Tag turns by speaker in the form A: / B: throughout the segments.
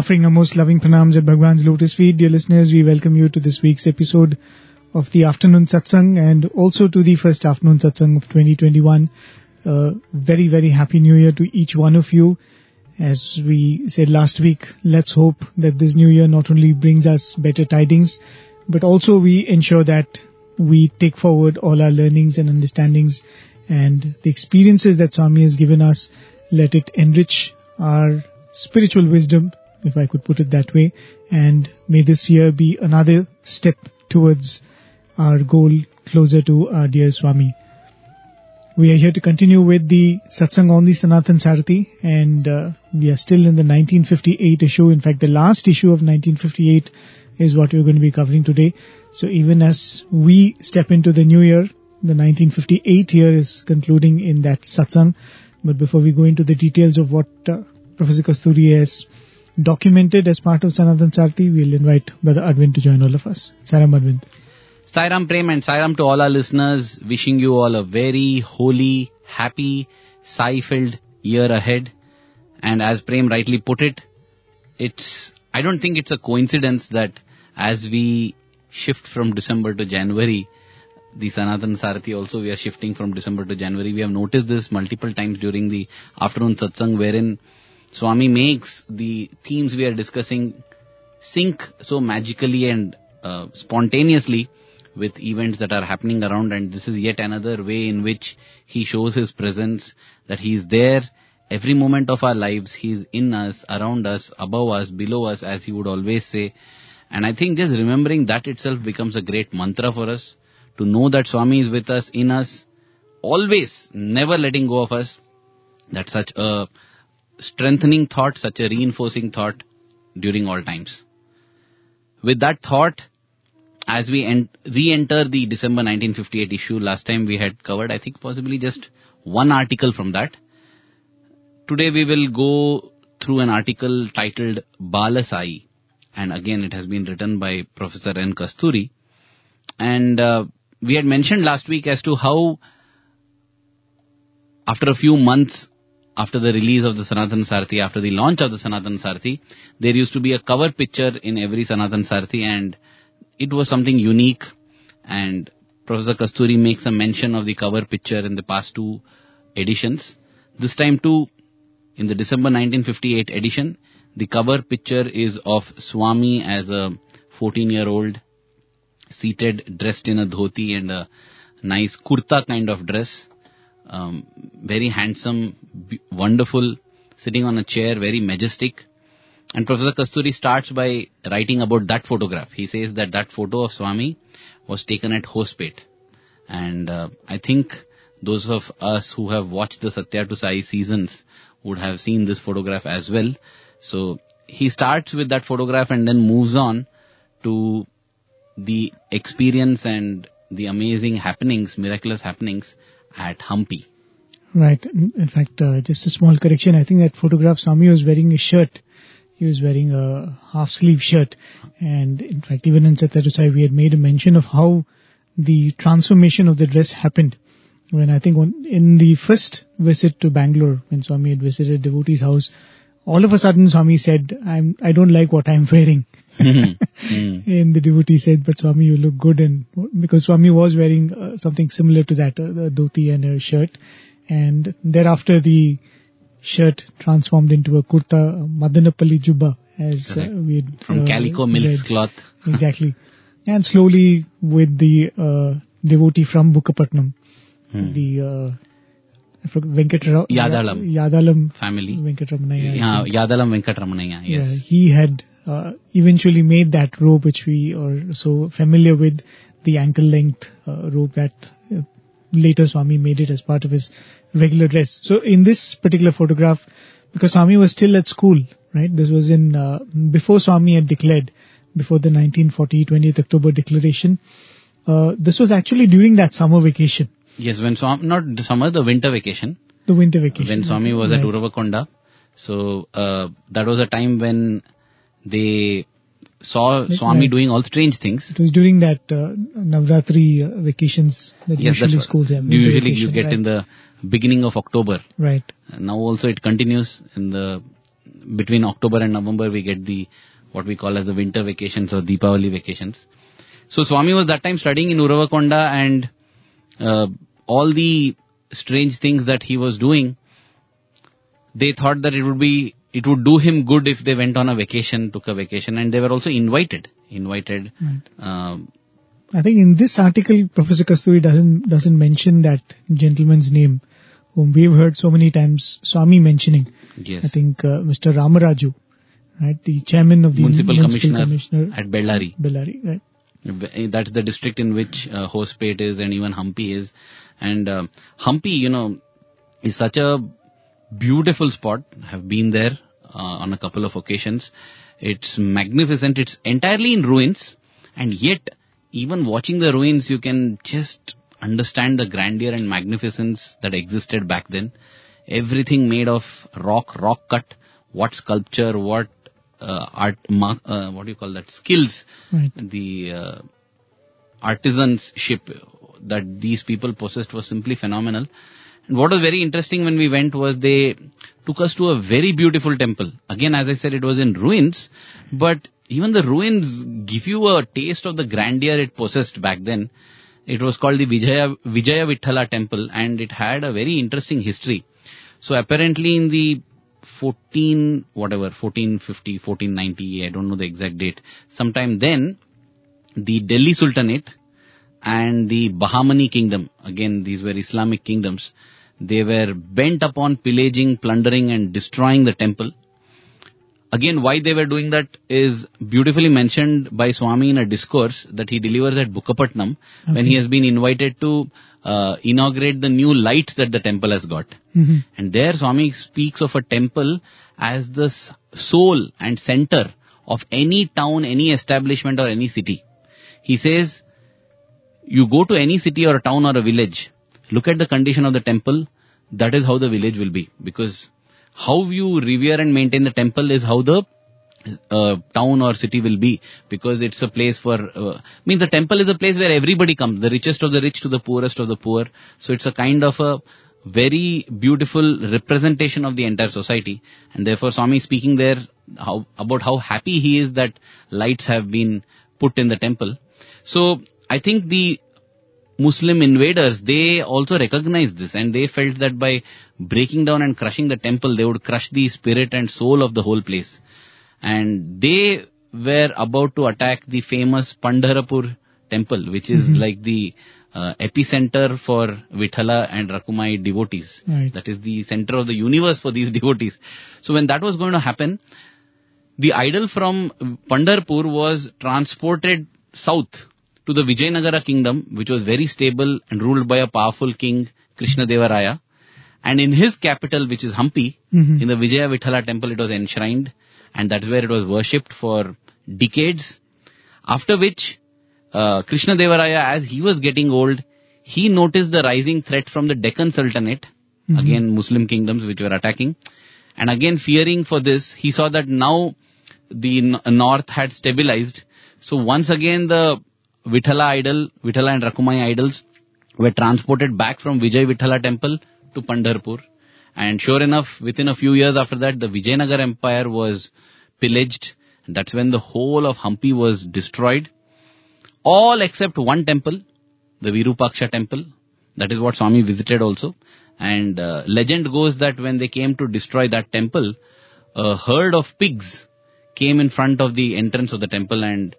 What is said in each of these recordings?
A: Offering our most loving pranams at Bhagwan's lotus feet, dear listeners, we welcome you to this week's episode of the Afternoon Satsang and also to the first Afternoon Satsang of 2021. Very, very Happy New Year to each one of you. As we said last week, let's hope that this new year not only brings us better tidings, but also we ensure that we take forward all our learnings and understandings and the experiences that Swami has given us. Let it enrich our spiritual wisdom, if I could put it that way, and may this year be another step towards our goal closer to our dear Swami. We are here to continue with the Satsang on the Sanatan Sarathi, and we are still in the 1958 issue. In fact, the last issue of 1958 is what we're going to be covering today. So even as we step into the new year, the 1958 year is concluding in that Satsang. But before we go into the details of what Professor Kasturi has documented as part of Sanatan Sarathi, we'll invite Brother Arvind to join all of us. Sairam Arvind.
B: Sairam Prem and Sairam to all our listeners. Wishing you all a very holy, happy, sai-filled year ahead. And as Prem rightly put it, I don't think it's a coincidence that as we shift from December to January, the Sanatan Sarathi also we are shifting from December to January. We have noticed this multiple times during the afternoon satsang, wherein Swami makes the themes we are discussing sync so magically and spontaneously with events that are happening around, and this is yet another way in which he shows his presence, that he is there every moment of our lives. He is in us, around us, above us, below us, as he would always say. And I think just remembering that itself becomes a great mantra for us, to know that Swami is with us, in us, always, never letting go of us. That's such a strengthening thought, such a reinforcing thought during all times. With that thought, as we re-enter the December 1958 issue, last time we had covered, I think, possibly just one article from that. Today we will go through an article titled Bala Sai, and again it has been written by Professor N. Kasturi. And we had mentioned last week as to how after a few months after the release of the Sanatan Sarathi, after the launch of the Sanatan Sarathi, there used to be a cover picture in every Sanatan Sarathi, and it was something unique. And Professor Kasturi makes a mention of the cover picture in the past two editions. This time too, in the December 1958 edition, the cover picture is of Swami as a 14-year-old, seated, dressed in a dhoti and a nice kurta kind of dress. Very handsome, wonderful, sitting on a chair, very majestic. And Professor Kasturi starts by writing about that photograph. He says that that photo of Swami was taken at Hospet. And I think those of us who have watched the Satya to Sai seasons would have seen this photograph as well. So he starts with that photograph and then moves on to the experience and the amazing happenings, miraculous happenings at Hampi.
A: Right. In fact, just a small correction. I think that photograph, Swami was wearing a shirt. He was wearing a half-sleeve shirt. And in fact, even in Satya to Sai, we had made a mention of how the transformation of the dress happened. When I think in the first visit to Bangalore, when Swami had visited a devotee's house, all of a sudden Swami said, I don't like what I'm wearing. And the devotee said, but Swami, you look good. And because Swami was wearing something similar to that, a dhoti and a shirt. And thereafter the shirt transformed into a kurta, Madanapalli Jubba, as we had
B: from calico milk cloth.
A: Exactly. And slowly with the devotee from Bukkapatnam, the
B: Yadalam family.
A: Venkataramanaya.
B: Yadalam Venkataramanaya, yes.
A: Yeah, he had eventually made that robe which we are so familiar with, the ankle length robe that later Swami made it as part of his regular dress. So in this particular photograph, because Swami was still at school, right? This was in before Swami had declared, before the 1940 20th October declaration. This was actually during that summer vacation.
B: Yes, when Swami, not summer, the winter vacation.
A: The winter vacation.
B: When Swami was at Uravakonda. So that was a time when they saw Swami doing all strange things.
A: It was during that Navratri vacations that usually schools have.
B: Usually you get in the beginning of October.
A: Right.
B: Now also it continues in the between October and November we get the what we call as the winter vacations or Deepavali vacations. So Swami was that time studying in Uravakonda, and all the strange things that he was doing, they thought that it would do him good if they went on a vacation, took a vacation, and they were also invited.
A: Right. I think in this article, Professor Kasturi doesn't mention that gentleman's name, whom we've heard so many times Swami mentioning.
B: Yes.
A: I think Mr. Ramaraju, right, the chairman of the
B: Municipal Commissioner at Bellary.
A: Bellary, right.
B: That's the district in which Hospet is, and even Hampi is. And Hampi, is such a beautiful spot. I have been there on a couple of occasions. It's magnificent. It's entirely in ruins, and yet even watching the ruins, you can just understand the grandeur and magnificence that existed back then. Everything made of rock cut, what sculpture, what art, what do you call that, skills,
A: right.
B: The artisanship that these people possessed was simply phenomenal. And what was very interesting when we went was they took us to a very beautiful temple. Again, as I said, it was in ruins, but even the ruins give you a taste of the grandeur it possessed back then. It was called the Vijaya Vithala temple, and it had a very interesting history. So apparently in the 1450, 1490, I don't know the exact date, sometime then, the Delhi Sultanate and the Bahmani kingdom, again these were Islamic kingdoms, they were bent upon pillaging, plundering and destroying the temple. Again, why they were doing that is beautifully mentioned by Swami in a discourse that he delivers at Bukkapatnam, okay, when he has been invited to inaugurate the new lights that the temple has got.
A: Mm-hmm.
B: And there Swami speaks of a temple as the soul and center of any town, any establishment or any city. He says, you go to any city or a town or a village, look at the condition of the temple, that is how the village will be. Because how you revere and maintain the temple is how the town or city will be. Because it's a place for, the temple is a place where everybody comes, the richest of the rich to the poorest of the poor. So it's a kind of a very beautiful representation of the entire society. And therefore Swami is speaking there about how happy he is that lights have been put in the temple. So I think the Muslim invaders, they also recognized this, and they felt that by breaking down and crushing the temple, they would crush the spirit and soul of the whole place. And they were about to attack the famous Pandharpur temple, which is like the epicenter for Vithala and Rakumai devotees.
A: Right.
B: That is the center of the universe for these devotees. So when that was going to happen, the idol from Pandharpur was transported south to the Vijayanagara kingdom, which was very stable and ruled by a powerful king, Krishna Deva Raya. And in his capital, which is Hampi, in the Vijaya Vithala temple, it was enshrined, and that's where it was worshipped for decades. After which, Krishna Deva Raya, as he was getting old, he noticed the rising threat from the Deccan Sultanate, again Muslim kingdoms which were attacking. And again, fearing for this, he saw that now the north had stabilized. So once again the Vithala and Rakumai idols were transported back from Vijay Vithala temple to Pandharpur. And sure enough, within a few years after that, the Vijayanagar Empire was pillaged. And that's when the whole of Hampi was destroyed. All except one temple, the Virupaksha temple. That is what Swami visited also. And legend goes that when they came to destroy that temple, a herd of pigs came in front of the entrance of the temple, and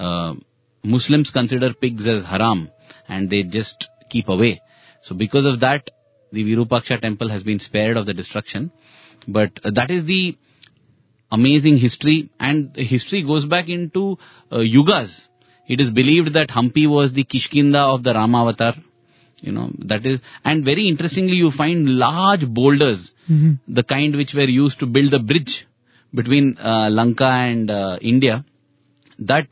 B: Muslims consider pigs as haram and they just keep away. So because of that, the Virupaksha temple has been spared of the destruction. But that is the amazing history, and history goes back into yugas. It is believed that Hampi was the Kishkinda of the Rama avatar. That is, and very interestingly, you find large boulders, the kind which were used to build the bridge between Lanka and India. That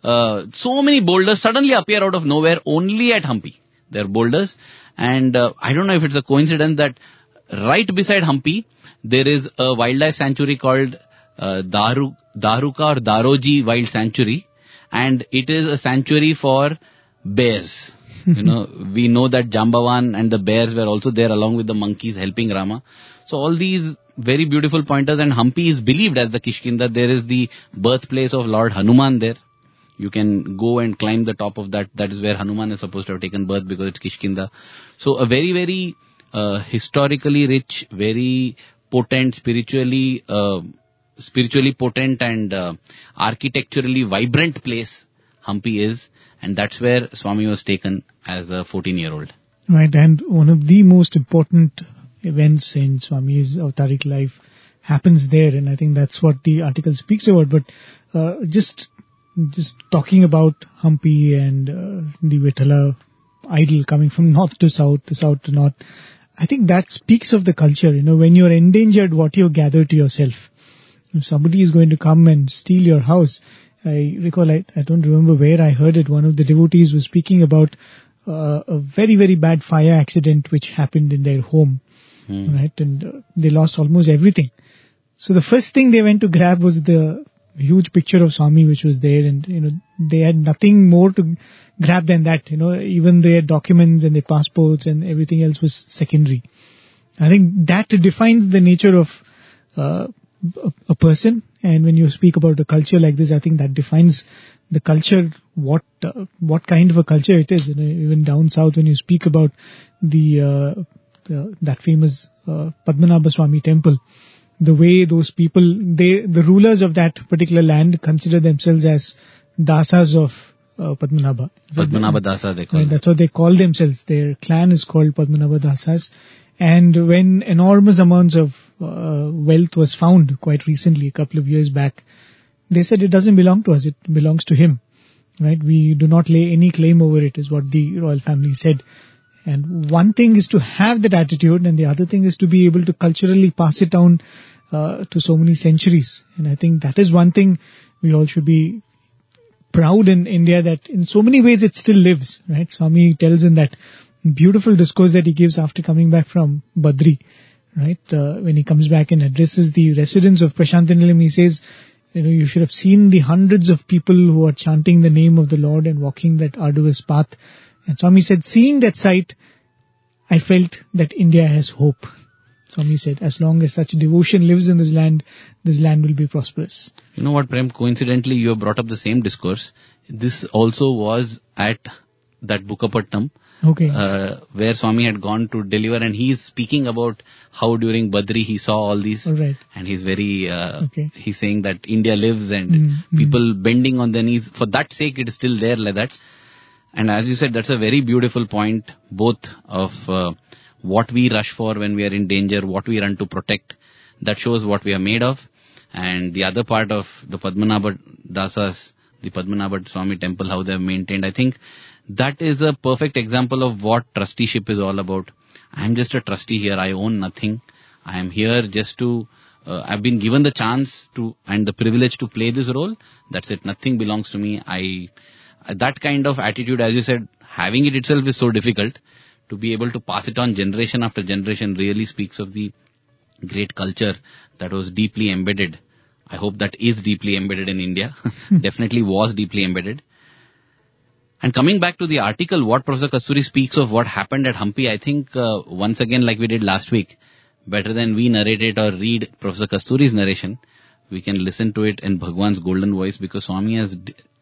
B: so many boulders suddenly appear out of nowhere only at Hampi. They are boulders, and I don't know if it's a coincidence that right beside Hampi there is a wildlife sanctuary called Daruka or Daroji Wild Sanctuary, and it is a sanctuary for bears. We know that Jambavan and the bears were also there along with the monkeys helping Rama. So all these very beautiful pointers, and Hampi is believed as the Kishkinda. There is the birthplace of Lord Hanuman there. You can go and climb the top of that. That is where Hanuman is supposed to have taken birth, because it's Kishkinda. So a very, very historically rich, very potent, spiritually potent and architecturally vibrant place Hampi is. And that's where Swami was taken as a 14-year-old.
A: Right, and one of the most important events in Swami's Avtaric life happens there, and I think that's what the article speaks about. But just talking about Hampi and the Vithala idol coming from north to south to north, I think that speaks of the culture. When you're endangered, what you gather to yourself. If somebody is going to come and steal your house, I recall, I don't remember where I heard it, one of the devotees was speaking about a very, very bad fire accident which happened in their home. Right, and they lost almost everything. So the first thing they went to grab was the huge picture of Swami which was there, and they had nothing more to grab than that. Even their documents and their passports and everything else was secondary. I think that defines the nature of a person, and when you speak about a culture like this, I think that defines the culture, what kind of a culture it is. Even down south, when you speak about that famous Padmanabha Swami temple, the way those people, the rulers of that particular land consider themselves as dasas of Padmanabha.
B: Padmanabha Dasa, they call them.
A: That's what they call themselves. Their clan is called Padmanabha Dasas. And when enormous amounts of wealth was found quite recently, a couple of years back, they said it doesn't belong to us, it belongs to him. Right? We do not lay any claim over it, is what the royal family said. And one thing is to have that attitude, and the other thing is to be able to culturally pass it down to so many centuries. And I think that is one thing we all should be proud in India, that in so many ways it still lives. Right? Swami tells in that beautiful discourse that he gives after coming back from Badri. Right? When he comes back and addresses the residents of Prashantinilayam, he says, you should have seen the hundreds of people who are chanting the name of the Lord and walking that arduous path. And Swami said, seeing that sight, I felt that India has hope. Swami said, as long as such devotion lives in this land will be prosperous.
B: You know what, Prem, coincidentally, you have brought up the same discourse. This also was at that Bukkapatnam,
A: okay,
B: where Swami had gone to deliver, and he is speaking about how during Badri he saw all these,
A: right,
B: and he's very, he's saying that India lives, and people bending on their knees. For that sake, it is still there like that. And as you said, that's a very beautiful point, both of what we rush for when we are in danger, what we run to protect. That shows what we are made of. And the other part of the Padmanabha Dasas, the Padmanabha Swami temple, how they have maintained, I think that is a perfect example of what trusteeship is all about. I am just a trustee here. I own nothing. I am here just to, I've been given the chance to and the privilege to play this role. That's it. Nothing belongs to me. That kind of attitude, as you said, having it itself is so difficult. To be able to pass it on generation after generation really speaks of the great culture that was deeply embedded. I hope that is deeply embedded in India. Definitely was deeply embedded. And coming back to the article, what Professor Kasturi speaks of what happened at Hampi, I think once again, like we did last week, better than we narrate it or read Professor Kasturi's narration, we can listen to it in Bhagwan's golden voice, because Swami has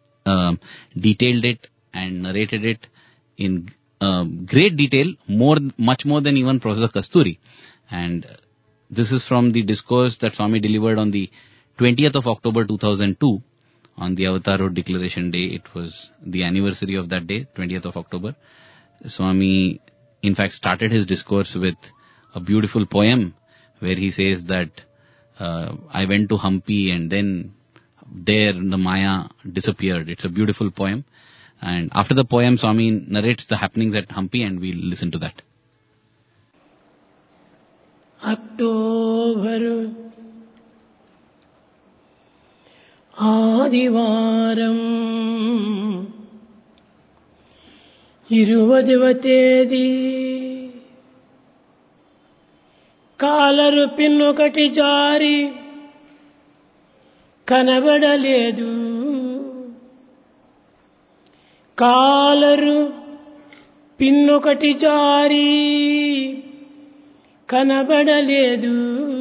B: detailed it and narrated it in great detail, much more than even Professor Kasturi. And this is from the discourse that Swami delivered on the 20th of October 2002 on the Avatar Road Declaration Day. It was the anniversary of that day, 20th of October. Swami, in fact, started his discourse with a beautiful poem where he says that I went to Hampi and then there the Maya disappeared. It's a beautiful poem. And after the poem, Swami narrates the happenings at Hampi, and we'll listen to that.
C: October ఆదివారం 20వ తేదీ collar పిన్నొకటి జారి కనబడలేదు. Collar పిన్నొకటి జారి కనబడలేదు.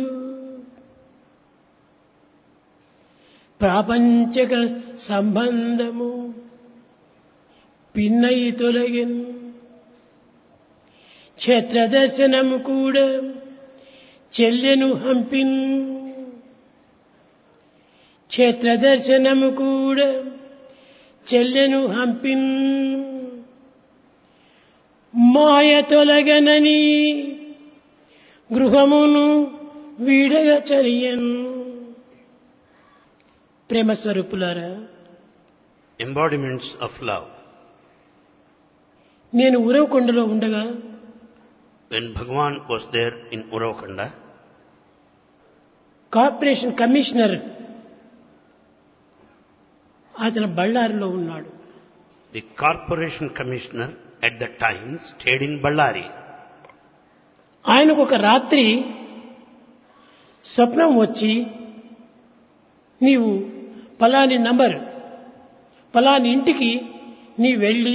C: ప్రాపంచక సంబంధము పిన్నై తొలగిన్. క్షేత్ర దర్శనము కూడా చెల్లెను హంపిన్. క్షేత్ర దర్శనము కూడా చెల్లెను హంపిన్. మాయ తొలగనని గృహమును వీడగ చరియన్. ప్రేమ స్వరూపులారా,
D: embodiments of love.
C: నేను ఉరవకొండలో ఉండగా
D: When Bhagavan was there in Uravakanda,
C: corporation commissioner అతను బళ్ళారిలో ఉన్నాడు.
D: the corporation commissioner at that time stayed in Ballari.
C: ఆయనకు ఒక రాత్రి స్వప్నం వచ్చి, నీవు పలాని నంబర్ పలాని ఇంటికి నీ వెళ్ళి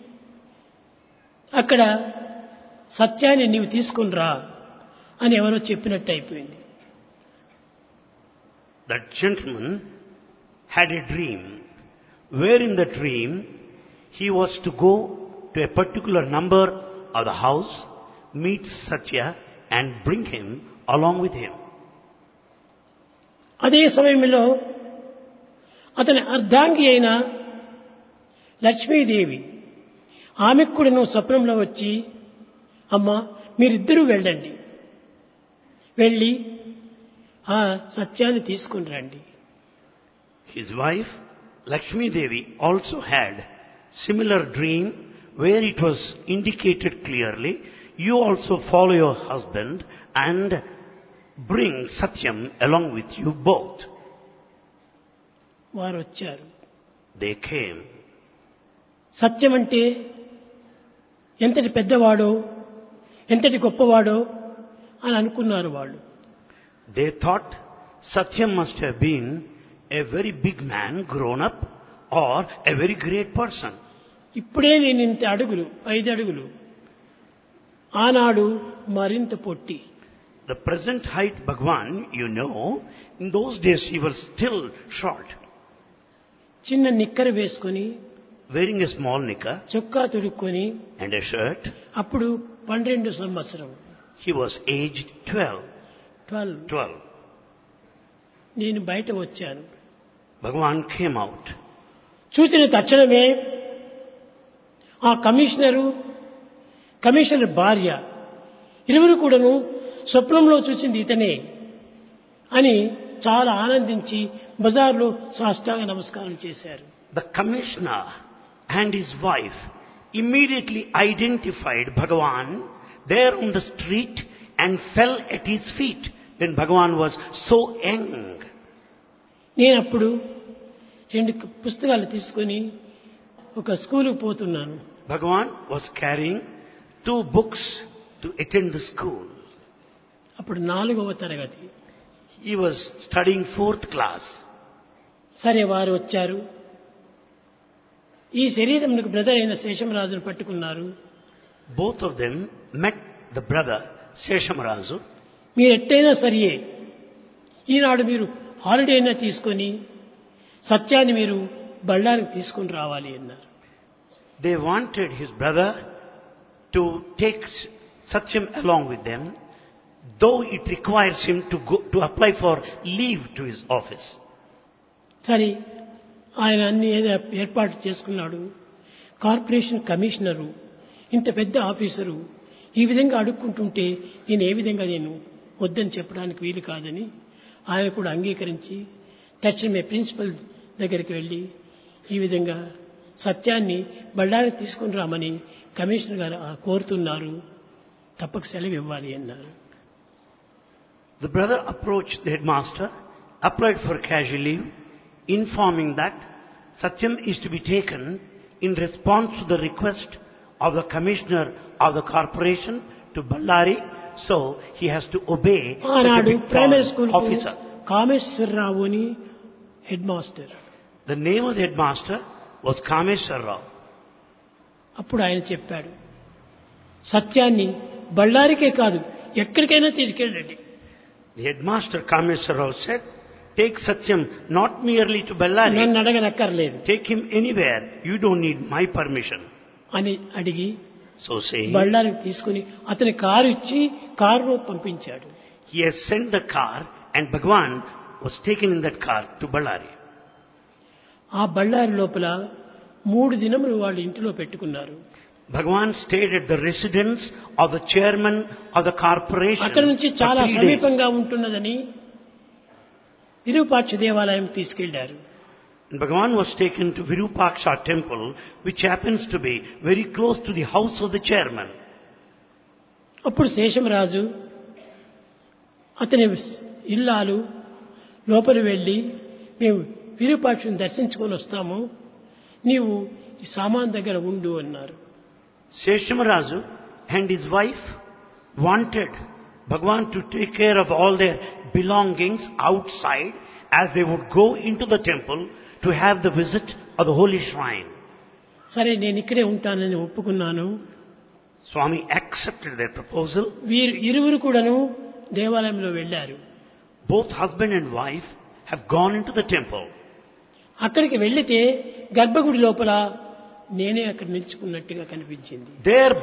C: అక్కడ సత్యాన్ని నీవు తీసుకుని రా అని ఎవరో చెప్పినట్టు అయిపోయింది.
D: That gentleman had a dream, where in the dream he was to go to a particular number of the house, meet Satya and bring him along with him.
C: అదే సమయంలో అతని అర్ధాంగి అయిన లక్ష్మీదేవి ఆమెకు కూడా నువ్వు స్వప్నంలో వచ్చి, అమ్మా మీరిద్దరూ వెళ్ళండి, వెళ్ళి ఆ సత్యాన్ని తీసుకుని రండి.
D: His wife Lakshmi Devi also had similar dream where it was indicated clearly, you also follow your husband and bring Satyam along with you both.
C: వారు వచ్చారు.
D: They came.
C: సత్యం అంటే ఎంతటి పెద్దవాడో ఎంతటి గొప్పవాడో అని అనుకున్నారు వాళ్ళు.
D: They thought Satyam must have been a very big man grown up or a very great person.
C: ఇప్పుడే నేను ఇంత అడుగులు 5 అడుగులు, ఆనాడు మరింత పొట్టి.
D: The present height Bhagwan, you know, in those days he was still short.
C: చిన్న నిక్కర వేసుకొని
D: Wearing a small knicker
C: చొక్కా తొడుక్కొని
D: and a shirt.
C: అప్పుడు 12 సంవత్సరం.
D: He was aged 12.
C: 12. నేను బయట వచ్చాను.
D: Bhagwan came out.
C: చూసిన తక్షణమే ఆ కమిషనర్ భార్య ఇరువురు కూడాను స్వప్నంలో చూసింది ఇతనే అని చాలా ఆనందించి బజార్లో సాష్టాంగ నమస్కారం చేశారు.
D: The commissioner and his wife immediately identified Bhagavan there on the street and fell at his feet when Bhagavan was so young.
C: నేను అప్పుడు 2 పుస్తకాలు తీసుకొని ఒక స్కూలుకు పోతున్నాను.
D: Bhagavan was carrying 2 books to attend the school.
C: అప్పుడు 4వ తరగతి.
D: He was studying 4th class.
C: సరే, వారు వచ్చారు. ఈ శరీరంకు బ్రదర్ అయిన శేషమరాజును పట్టుకున్నారు.
D: Both of them met the brother Seshamarazu.
C: మీరు ఎట్టయినా సరియే, ఈనాడు మీరు హాలిడే అయినా తీసుకొని సత్యాన్ని మీరు బళ్ళారికి తీసుకొని రావాలి అన్నారు.
D: They wanted his brother to take Satyam along with them, though it requires him to apply for leave to his office.
C: సరే, ఆయన అన్ని ఏర్పాటు చేసుకున్నాడు. కార్పొరేషన్ కమిషనరు, ఇంత పెద్ద ఆఫీసరు ఈ విధంగా అడుక్కుంటుంటే నేను ఏ విధంగా నేను వద్దని చెప్పడానికి వీలు కాదని ఆయన కూడా అంగీకరించి తక్షణమే ప్రిన్సిపల్ దగ్గరికి వెళ్ళి ఈ విధంగా సత్యాన్ని బళ్ళారికి తీసుకుని రామని కమిషనర్ గారు కోరుతున్నారు, తప్పక సెలవు ఇవ్వాలి అన్నారు.
D: The brother approached the headmaster, applied for casual leave, informing that Satyam is to be taken in response to the request of the commissioner of the corporation to Ballari, so he has to obey such a big
C: primary school
D: officer.
C: Kameswara Rao అని headmaster.
D: The name of the headmaster was Kameshwarrao.
C: అప్పుడు ఆయన చెప్పాడు, సత్యాన్ని బళ్ళారికే కాదు ఎక్కడికైనా తీసుకెళ్ళండి.
D: The headmaster Kameswar Rao said, take Satyam not merely to Bellary,
C: నన్ను అడగనక్కర్లేదు
D: take him anywhere. You don't need my permission.
C: అని అడిగి
D: So saying,
C: బళ్ళారికి తీసుకుని అతని కారు ఇచ్చి కారులో పంపించాడు.
D: he has sent the car and Bhagwan was taken in that car to Bellary.
C: ఆ బళ్ళారి లోపల 3 దినములు వాళ్ళు ఇంటిలో పెట్టుకున్నారు.
D: Bhagwan stayed at the residence of the chairman of the corporation
C: అక్కడి నుంచి
D: for
C: చాలా
D: 3 days.
C: సమీపంగా ఉంటున్నదని విరూపాక్ష దేవాలయం తీసుకెళ్లారు.
D: And Bhagwan was taken to Virupaksha temple, which happens to be very close to the house of the chairman.
C: అప్పుడు శేషమరాజు అతని ఇల్లాలు లోపల వెళ్ళి మేము విరూపాక్షుని దర్శించుకొని వస్తాము, నీవు ఈ సామాన్ దగ్గర ఉండు అన్నారు.
D: Seshamarazu and his wife wanted Bhagwan to take care of all their belongings outside as they would go into the temple to have the visit of the holy shrine.
C: సరే నేను ఇక్కడే ఉంటానని ఒప్పుకున్నాను.
D: Swami accepted their proposal.
C: వీరు ఇరువురు కూడాను దేవాలయంలో వెళ్ళారు.
D: Both husband and wife have gone into the temple.
C: అక్కడికి వెళ్లితే గర్భగుడి లోపల నేనే అక్కడ నిల్చుకున్నట్టుగా కనిపించింది.
D: There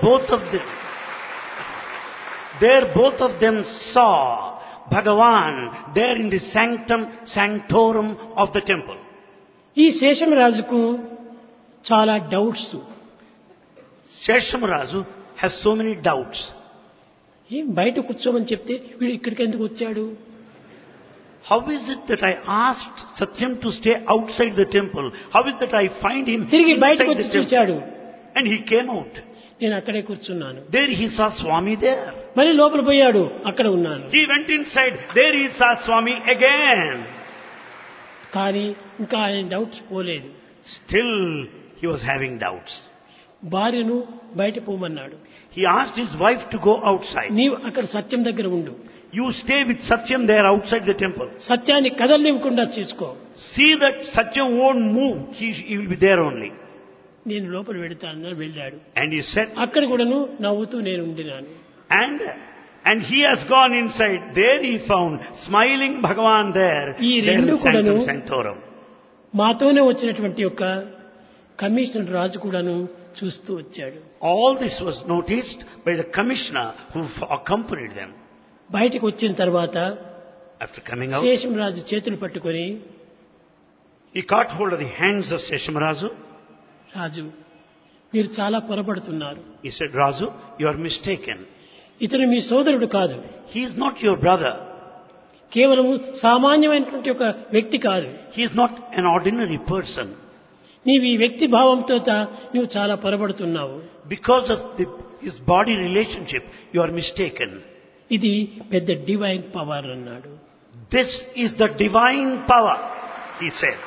D: both of them saw Bhagavan there in the sanctorum of the temple.
C: ఈ శేషమరాజుకు చాలా doubts.
D: Seshamarazu has so many doubts.
C: ఏం బయట కూర్చోమని చెప్తే వీడు ఇక్కడికి ఎందుకు వచ్చాడు?
D: How is it that I asked Satyam to stay outside the temple? How is it that I find him
C: తిరిగి బయటకు
D: inside
C: వచ్చి
D: the temple?
C: చూచాడు.
D: And he came out.
C: నేను అక్కడే కూర్చున్నాను.
D: There he saw Swami there.
C: మళ్ళీ లోపల పోయాడు, అక్కడ ఉన్నాను.
D: He went inside. There he saw Swami again.
C: కానీ ఇంకా ఆయన డౌట్స్ పోలేదు.
D: Still he was having doubts.
C: భార్యను బయట పోమన్నాడు.
D: He asked his wife to go outside.
C: నీవు అక్కడ సత్యం దగ్గర ఉండు,
D: You stay with Satyam there outside the temple.
C: సత్యాన్ని కదలనివ్వకుండా చూసుకో.
D: See that Satyam won't move. He will be there only.
C: నేను లోపల వెళ్తానని వెళ్ళాడు.
D: And he said,
C: అక్కడ కూడాను నవ్వుతూ నేను ఉండినాను.
D: and he has gone inside. There he found smiling Bhagavan there.
C: ఈ
D: There in
C: రెండు
D: the sanctum
C: కూడాను
D: sanctorum.
C: మాతోనే వచ్చినటువంటి యొక్క కమిషనర్ రాజు కూడాను చూస్తూ వచ్చాడు.
D: All this was noticed by the commissioner who accompanied them.
C: బయటకు వచ్చిన తర్వాత
D: After coming out,
C: శేషం రాజు చేతులు పట్టుకొని,
D: he caught hold of the hands of Seshamarazu.
C: రాజు మీరు చాలా పొరపడుతున్నారు.
D: He said, Razu, you are mistaken.
C: ఇతను మీ సోదరుడు కాదు,
D: He is not your brother.
C: కేవలం సామాన్యమైనటువంటి ఒక వ్యక్తి కాదు.
D: He is not an ordinary person.
C: నీవు ఈ వ్యక్తి భావంతో నువ్వు చాలా పొరపడుతున్నావు.
D: Because of his body relationship, you are mistaken.
C: ఇది పెద్ద డివైన్ పవర్ అన్నాడు.
D: This is the divine power, he said.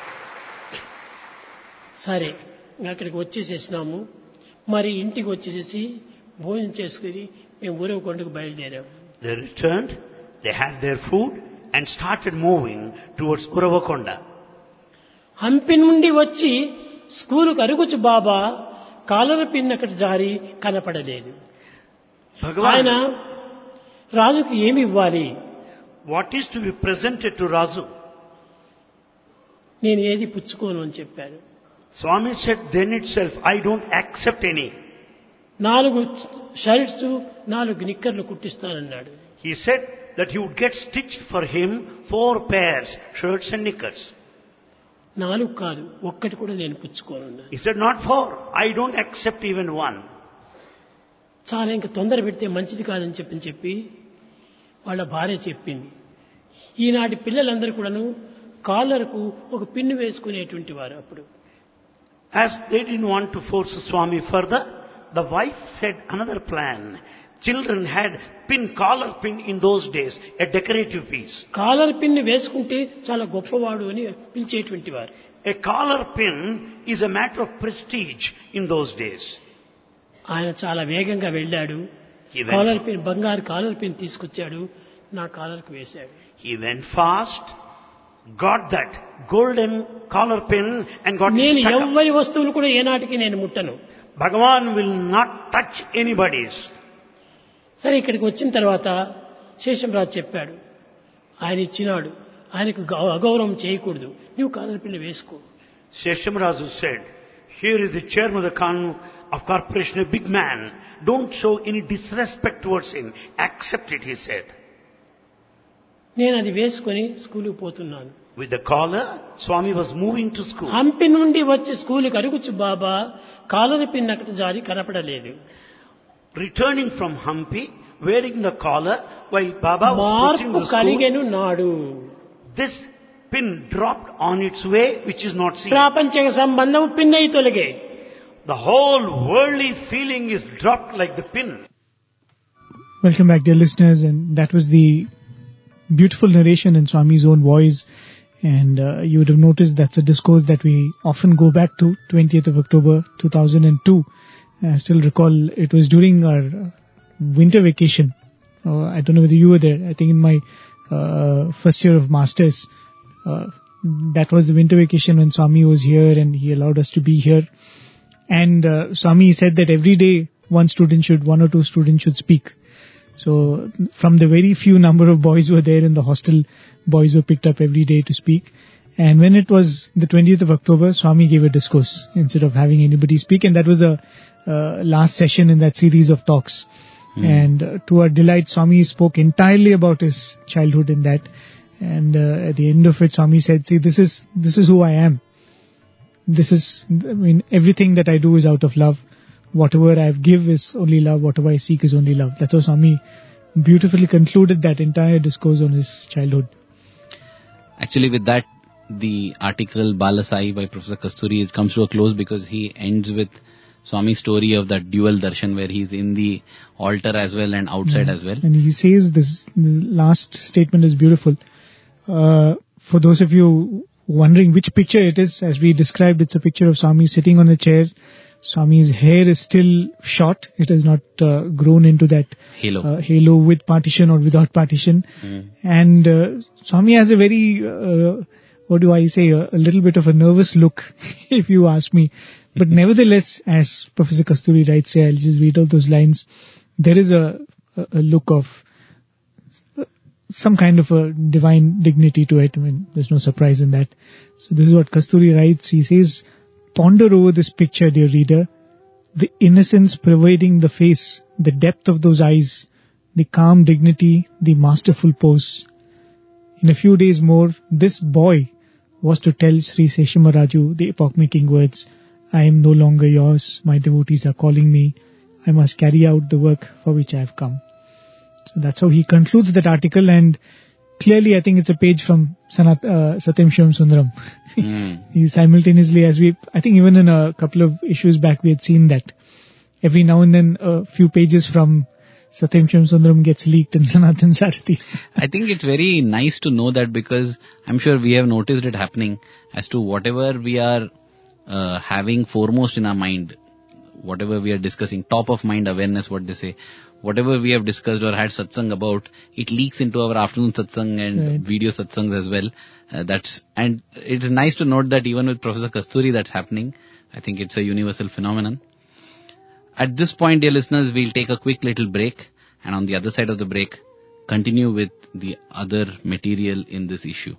C: సరే అక్కడికి వచ్చేసేసినాము. మరి ఇంటికి వచ్చేసేసి భోజనం చేసుకుని మేము ఊరవకొండకు బయలుదేరాము.
D: They returned, they had their food and started moving towards Uravakonda.
C: Hampi నుండి వచ్చి స్కూలుకు అరుగుచు బాబా కాలర పిన్ అక్కడ జారి కనపడలేదు. ఆయన
D: Bhagavan,
C: రాజుకి ఏమి ఇవ్వాలి?
D: what is to be presented to Razu?
C: నేను ఏది పుచ్చుకోను అని చెప్పాను.
D: Swami said, then itself, I don't accept any.
C: 4 shirts 4 నిక్కర్లు కుట్టిస్తానన్నాడు.
D: He said that he would get stitched for him 4 pairs, shirts and knickers.
C: 4 కాదు, ఒక్కటి కూడా నేను పుచ్చుకోను.
D: He said, not 4. I don't accept even 1.
C: చాలా ఇంకా తొందర పెడితే మంచిది కాదని చెప్పి వాళ్ళ భార్య చెప్పింది. ఈనాటి పిల్లలందరూ కూడాను కాలర్కు ఒక పిన్ను వేసుకునేటువంటి వారు. అప్పుడు
D: As they didn't want to force Swami further, the wife said another plan. Children had collar pin in those days, a decorative piece.
C: Collar pin వేసుకుంటే చాలా గొప్పవాడు అని పిలిచేటువంటి వారు.
D: A collar pin is a matter of prestige in those days.
C: ఆయన చాలా వేగంగా వెళ్ళాడు.
D: He
C: collar
D: went,
C: pin, బంగారు కాలర్ పిన్ తీసుకొచ్చాడు, నా కాలర్కు వేశాడు.
D: he went fast, got that golden collar pin and got it
C: నేను
D: stuck up.
C: ఎవ్వరి వస్తువులు కూడా ఏనాటికి నేను ముట్టను.
D: Bhagavan will not touch anybody's.
C: సరే ఇక్కడికి వచ్చిన తర్వాత శేషంరాజు చెప్పాడు, ఆయన ఇచ్చినాడు, ఆయనకు అగౌరవం చేయకూడదు, నువ్వు కాలర్ పిల్ల వేసుకో.
D: Sheshamrazu said, here is the chairman of corporation, a big man. Don't show any disrespect towards him. Accept it, he said.
C: నేను అది వేసుకొని స్కూలుకు పోతున్నాను.
D: With the collar, Swami was moving to school.
C: Hampi నుండి వచ్చి స్కూలుకి అరుగుచ్చు బాబా కాలర్ పిన్ అక్కడ జారి కనపడలేదు.
D: Returning from Hampi, wearing the collar, while Baba was pushing the
C: కలిగెను నాడు.
D: This pin dropped on its way, which is not seen.
C: ప్రాపంచిక సంబంధం పిన్ అయి తొలగే.
D: The whole worldly feeling is dropped like the pin.
A: Welcome back, dear listeners, and that was the beautiful narration in Swami's own voice. And you would have noticed that's a discourse that we often go back to, 20th of October 2002. I still recall it was during our winter vacation. I don't know whether you were there. I think in my first year of masters, that was the winter vacation when Swami was here and he allowed us to be here. And Swami said that every day one or two students should speak. So from the very few number of boys who were there in the hostel, boys were picked up every day to speak. And when it was the 20th of October, Swami gave a discourse instead of having anybody speak. And that was the last session in that series of talks. And to our delight, Swami spoke entirely about his childhood in that. And at the end of it, Swami said, see, this is who I am. Everything that I do is out of love. Whatever I give is only love. Whatever I seek is only love. That's how Swami beautifully concluded that entire discourse on his childhood.
B: Actually, with that, the article Balasai by Professor Kasturi, it comes to a close because he ends with Swami's story of that dual darshan where he's in the altar as well and outside as well.
A: And he says this last statement is beautiful. For those of you wondering which picture it is, as we described, it's a picture of Swami sitting on a chair. Swami's hair is still short. It has not grown into that halo with partition or without partition. And Swami has a very, a little bit of a nervous look, if you ask me. But nevertheless, as Professor Kasturi writes here, I'll just read out those lines. There is a look of some kind of a divine dignity to it. I mean, there's no surprise in that. So this is what Kasturi writes. He says, ponder over this picture, dear reader. The innocence pervading the face, the depth of those eyes, the calm dignity, the masterful pose. In a few days more, this boy was to tell Sri Seshamaraju the epoch-making words, I am no longer yours, my devotees are calling me, I must carry out the work for which I have come. So that's how he concludes that article, and clearly I think it's a page from Satyam Shivam Sundaram. He simultaneously, I think even in a couple of issues back we had seen that every now and then a few pages from Satyam Shivam Sundaram gets leaked in Sanatan Sarati.
B: I think it's very nice to know that because I'm sure we have noticed it happening as to whatever we are having foremost in our mind, whatever we are discussing, top of mind awareness, what they say, whatever we have discussed or had satsang about, it leaks into our afternoon satsang and video satsangs as well. And it's nice to note that even with Professor Kasturi that's happening. I think it's a universal phenomenon. At this point, dear listeners, we'll take a quick little break, and on the other side of the break, continue with the other material in this issue.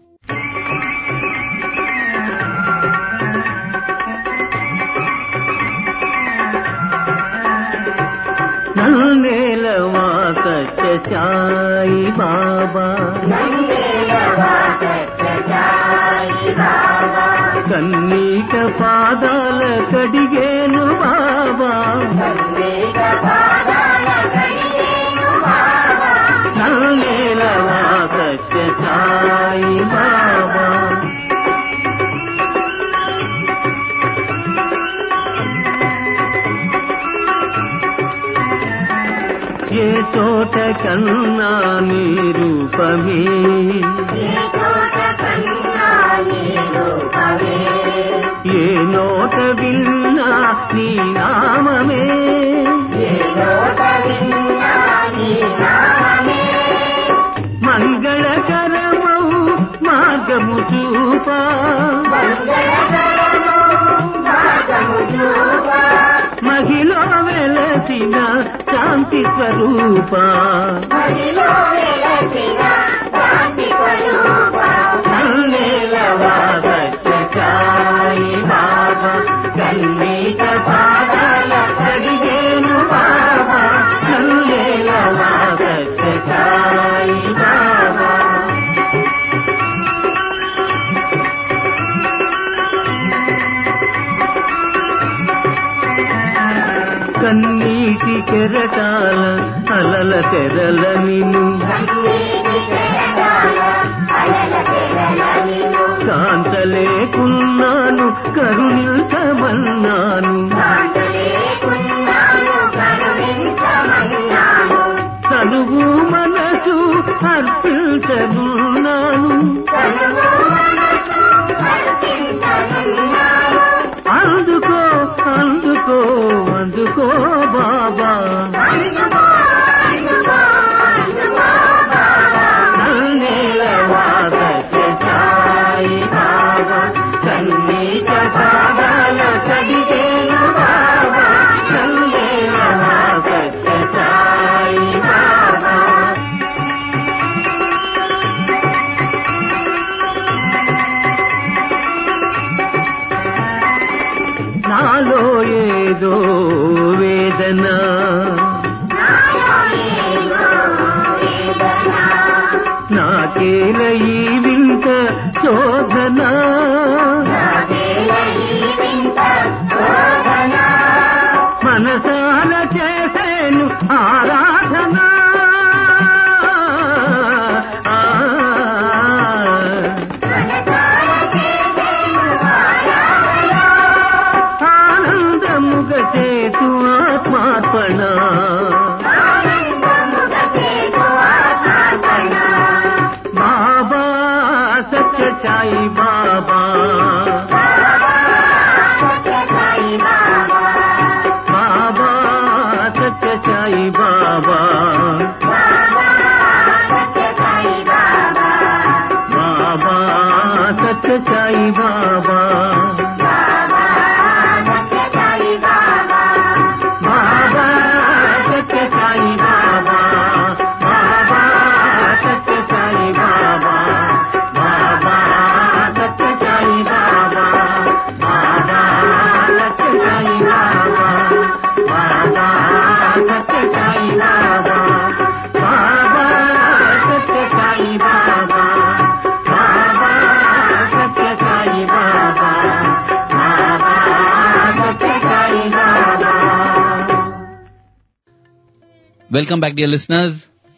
E: Nandelava Satya Sai Baba, Nandelava Satya Sai Baba, Kannita Padala Kadigenu Baba, Kannita Padala Kadigenu Baba, Nandelava Satya Sai Baba. ఏ చోట కన్నా నీ రూపమే, ఏ చోట కన్నా నీ రూపమే, ఏ నోట విన్నా నీ నామమే, ఏ నోట విన్నా నీ నామమే, మంగళకరమౌ మార్గము చూపా, మంగళకరమౌ మార్గము చూపా, మహిళ వెలసిన శాంతి శాంతి స్వరూప కన్నేలవా సత్య సాయి బాబా కన్నీట పాదాల కడిగేను బాబా కన్నేలవా సత్య సాయి బాబా కన్నీటి కెరటాల అలల తెరల నిన్ను కాంతలేకున్నాను కరుణించమన్నాను తనువు మనసు అర్పించనున్నాను అందుకో అందుకో అందుకో బాబా కన్నేలవా సత్య సాయి బాబా కన్నీట పాదాల కడిగేను బాబా కన్నేలవా సత్య సాయి బాబా నాలో ఏదో వేదన నాకేల ఈ వింత శోధన మనసాల చేసేను ఆరాధన ఆనందముగ చేతు ఆత్మార్పణ బాబా సత్య సాయి బాబా బాబా సత్య సాయి బాబా బాబా సత్య సాయి బాబా బాబా సత్య సాయి బాబా బాబా సత్య సాయి బాబా బాబా సత్య సాయి బాబా బాబా సత్య సాయి బాబా బాబా సత్య సాయి బాబా బాబా సత్య సాయి బాబా బాబా సత్య సాయి బాబా బాబా సత్య Sai Baba.
B: Welcome back, dear listeners.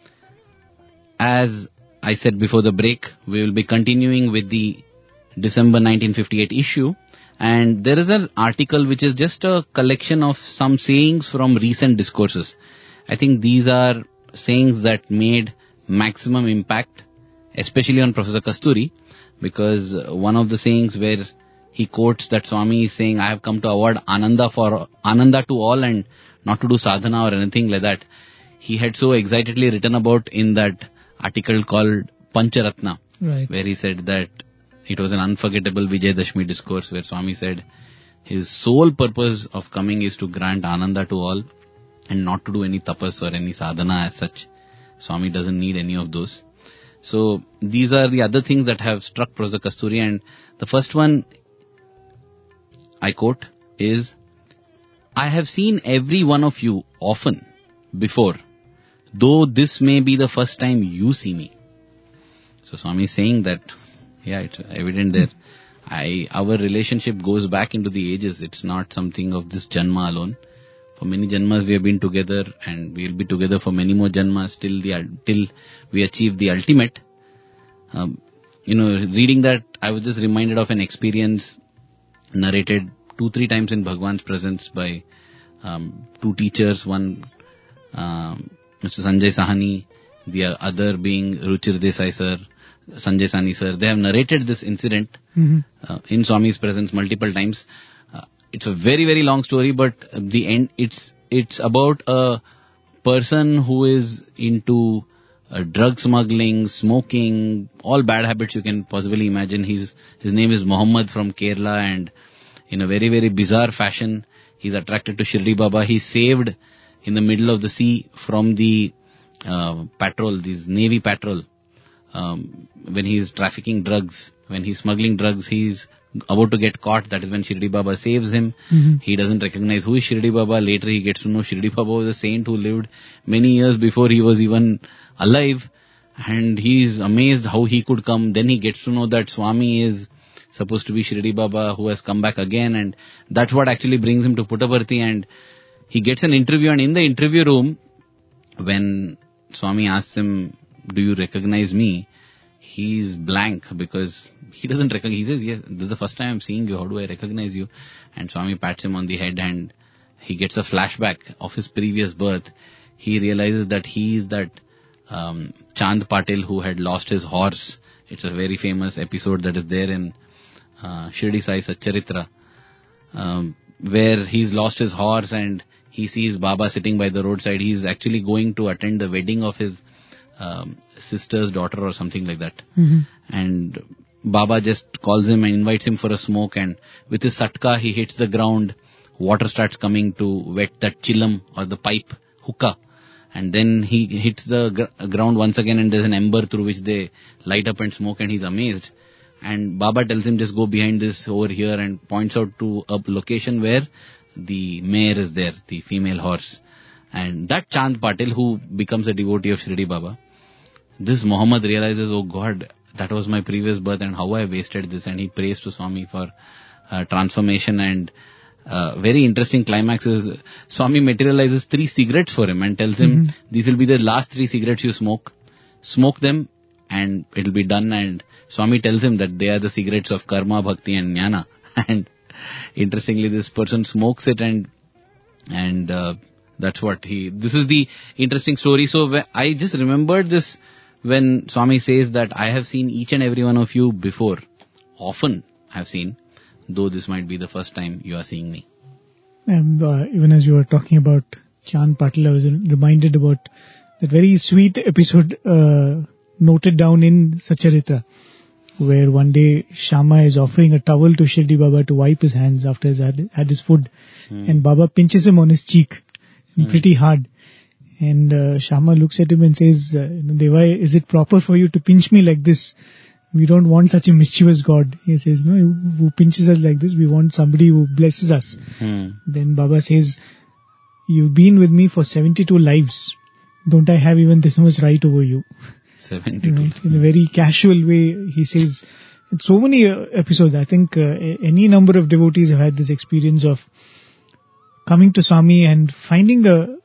B: As I said before the break, we will be continuing with the December 1958 issue. And there is an article which is just a collection of some sayings from recent discourses. I think these are sayings that made maximum impact, especially on Professor Kasturi, because one of the sayings where he quotes that Swami is saying, I have come to award Ananda to all and not to do sadhana or anything like that. He had so excitedly written about in that article called Pancharatna,
A: Right.
B: where he said that it was an unforgettable Vijayadashmi discourse where Swami said his sole purpose of coming is to grant Ananda to all and not to do any tapas or any sadhana as such. Swami doesn't need any of those. So these are the other things that have struck Professor Kasturi, and the first one I quote is, I have seen every one of you often before, though this may be the first time you see me. So Swami is saying that, yeah, it's evident there. Our relationship goes back into the ages. It's not something of this Janma alone. For many Janmas we have been together, and we will be together for many more Janmas till we achieve the ultimate. Reading that, I was just reminded of an experience narrated 2-3 times in Bhagwan's presence by two teachers, one Mr. Sanjay Sahani, the other being Ruchir Desai sir, Sanjay Sahni sir. They have narrated this incident in Swami's presence multiple times. It's a very, very long story, but the end, it's about a person who is into drug smuggling, smoking, all bad habits you can possibly imagine. His name is Muhammad from Kerala, and in a very, very bizarre fashion, he's attracted to Shirdi Baba. He saved in the middle of the sea from the patrol, this Navy patrol, when he's trafficking drugs, when he's smuggling drugs, he's about to get caught. That is when Shirdi Baba saves him. He doesn't recognize who is Shirdi Baba. Later he gets to know Shirdi Baba was a saint who lived many years before he was even alive. And he's amazed how he could come. Then he gets to know that Swami is supposed to be Shirdi Baba who has come back again. And that's what actually brings him to Puttaparthi. And he gets an interview. And in the interview room, when Swami asks him, do you recognize me? He's blank because he doesn't recognize. He says, yes, this is the first time I'm seeing you. How do I recognize you? And Swami pats him on the head and he gets a flashback of his previous birth. He realizes that he is that Chand Patil who had lost his horse. It's a very famous episode that is there in Shirdi Sai Satcharitra, where he's lost his horse and he sees Baba sitting by the roadside. He's actually going to attend the wedding of his sister's daughter or something like that. And Baba just calls him and invites him for a smoke, and with his satka he hits the ground. Water starts coming to wet that chilam or the pipe, hookah. And then he hits the ground once again and there's an ember through which they light up and smoke, and he's amazed. And Baba tells him, just go behind this over here, and points out to a location where the mare is there, the female horse. And that Chand Patil who becomes a devotee of Shirdi Baba, this Muhammad realizes, oh God, that was my previous birth and how I wasted this. And he prays to Swami for transformation. And very interesting climax is Swami materializes 3 cigarettes for him and tells him, these will be the last 3 cigarettes you smoke. Smoke them and it will be done. And Swami tells him that they are the cigarettes of karma, bhakti and jnana. And interestingly, this person smokes it and that's what this is the interesting story. So I just remembered this when Swami says that I have seen each and every one of you before. Often I have seen, though this might be the first time you are seeing me.
A: And even as you were talking about Chand Patil, I was reminded about that very sweet episode noted down in Satcharitra, where one day Shama is offering a towel to Shirdi Baba to wipe his hands after he's had his food. And Baba pinches him on his cheek pretty hard. And Shama looks at him and says, Deva, is it proper for you to pinch me like this? We don't want such a mischievous God. He says, no, who pinches us like this? We want somebody who blesses us. Then Baba says, you've been with me for 72 lives. Don't I have even this much right over you?
B: 72.
A: Right? In a very casual way, he says, so many episodes. I think any number of devotees have had this experience of coming to Swami and finding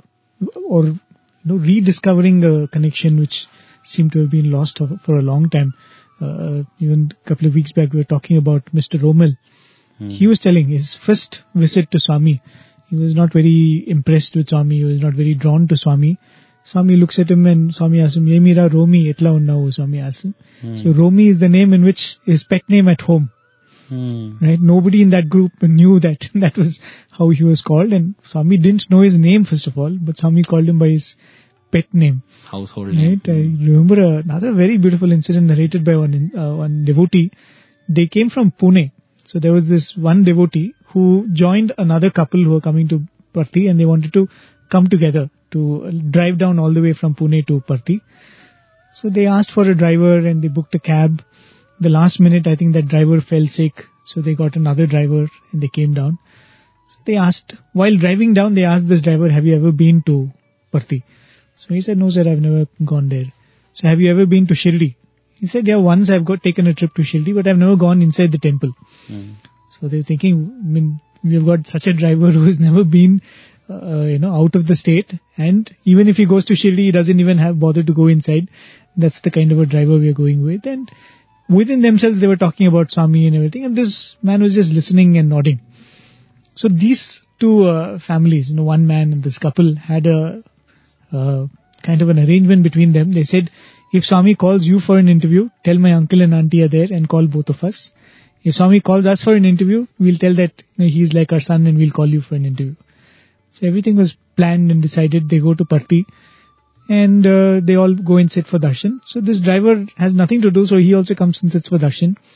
A: rediscovering a connection which seemed to have been lost for a long time. Even a couple of weeks back, we were talking about Mr. Romel. He was telling his first visit to Swami, he was not very impressed with Swami. He was not very drawn to Swami. Swami looks at him and Swami asks him, Ye mera Romi etla unna, Swami asks him. So Romi is the name in which his pet name at home. Right? Nobody in that group knew that was how he was called, and Swami didn't know his name first of all, but Swami called him by his pet name.
B: Household name.
A: Right? I remember another very beautiful incident narrated by one devotee. They came from Pune. So there was this one devotee who joined another couple who were coming to Parthi, and they wanted to come together to drive down all the way from Pune to Parthi. So they asked for a driver and they booked a cab. The last minute, I think that driver fell sick, so they got another driver and they came down. So they asked, while driving down, they asked this driver, have you ever been to Parthi? So he said, no sir, I've never gone there. So have you ever been to Shirdi? He said, yeah, once I've taken a trip to Shirdi, but I've never gone inside the temple. So they're thinking, we've got such a driver who has never been, out of the state, and even if he goes to Shirdi, he doesn't even bothered to go inside. That's the kind of a driver we are going with. And within themselves, they were talking about Swami and everything, and this man was just listening and nodding. So these two families, one man and this couple had a kind of an arrangement between them. They said, if Swami calls you for an interview, tell my uncle and auntie are there and call both of us. If Swami calls us for an interview, we'll tell that he's like our son and we'll call you for an interview. So everything was planned and decided. They go to Parthi and they all go and sit for darshan. So this driver has nothing to do, so he also comes and sits for darshan.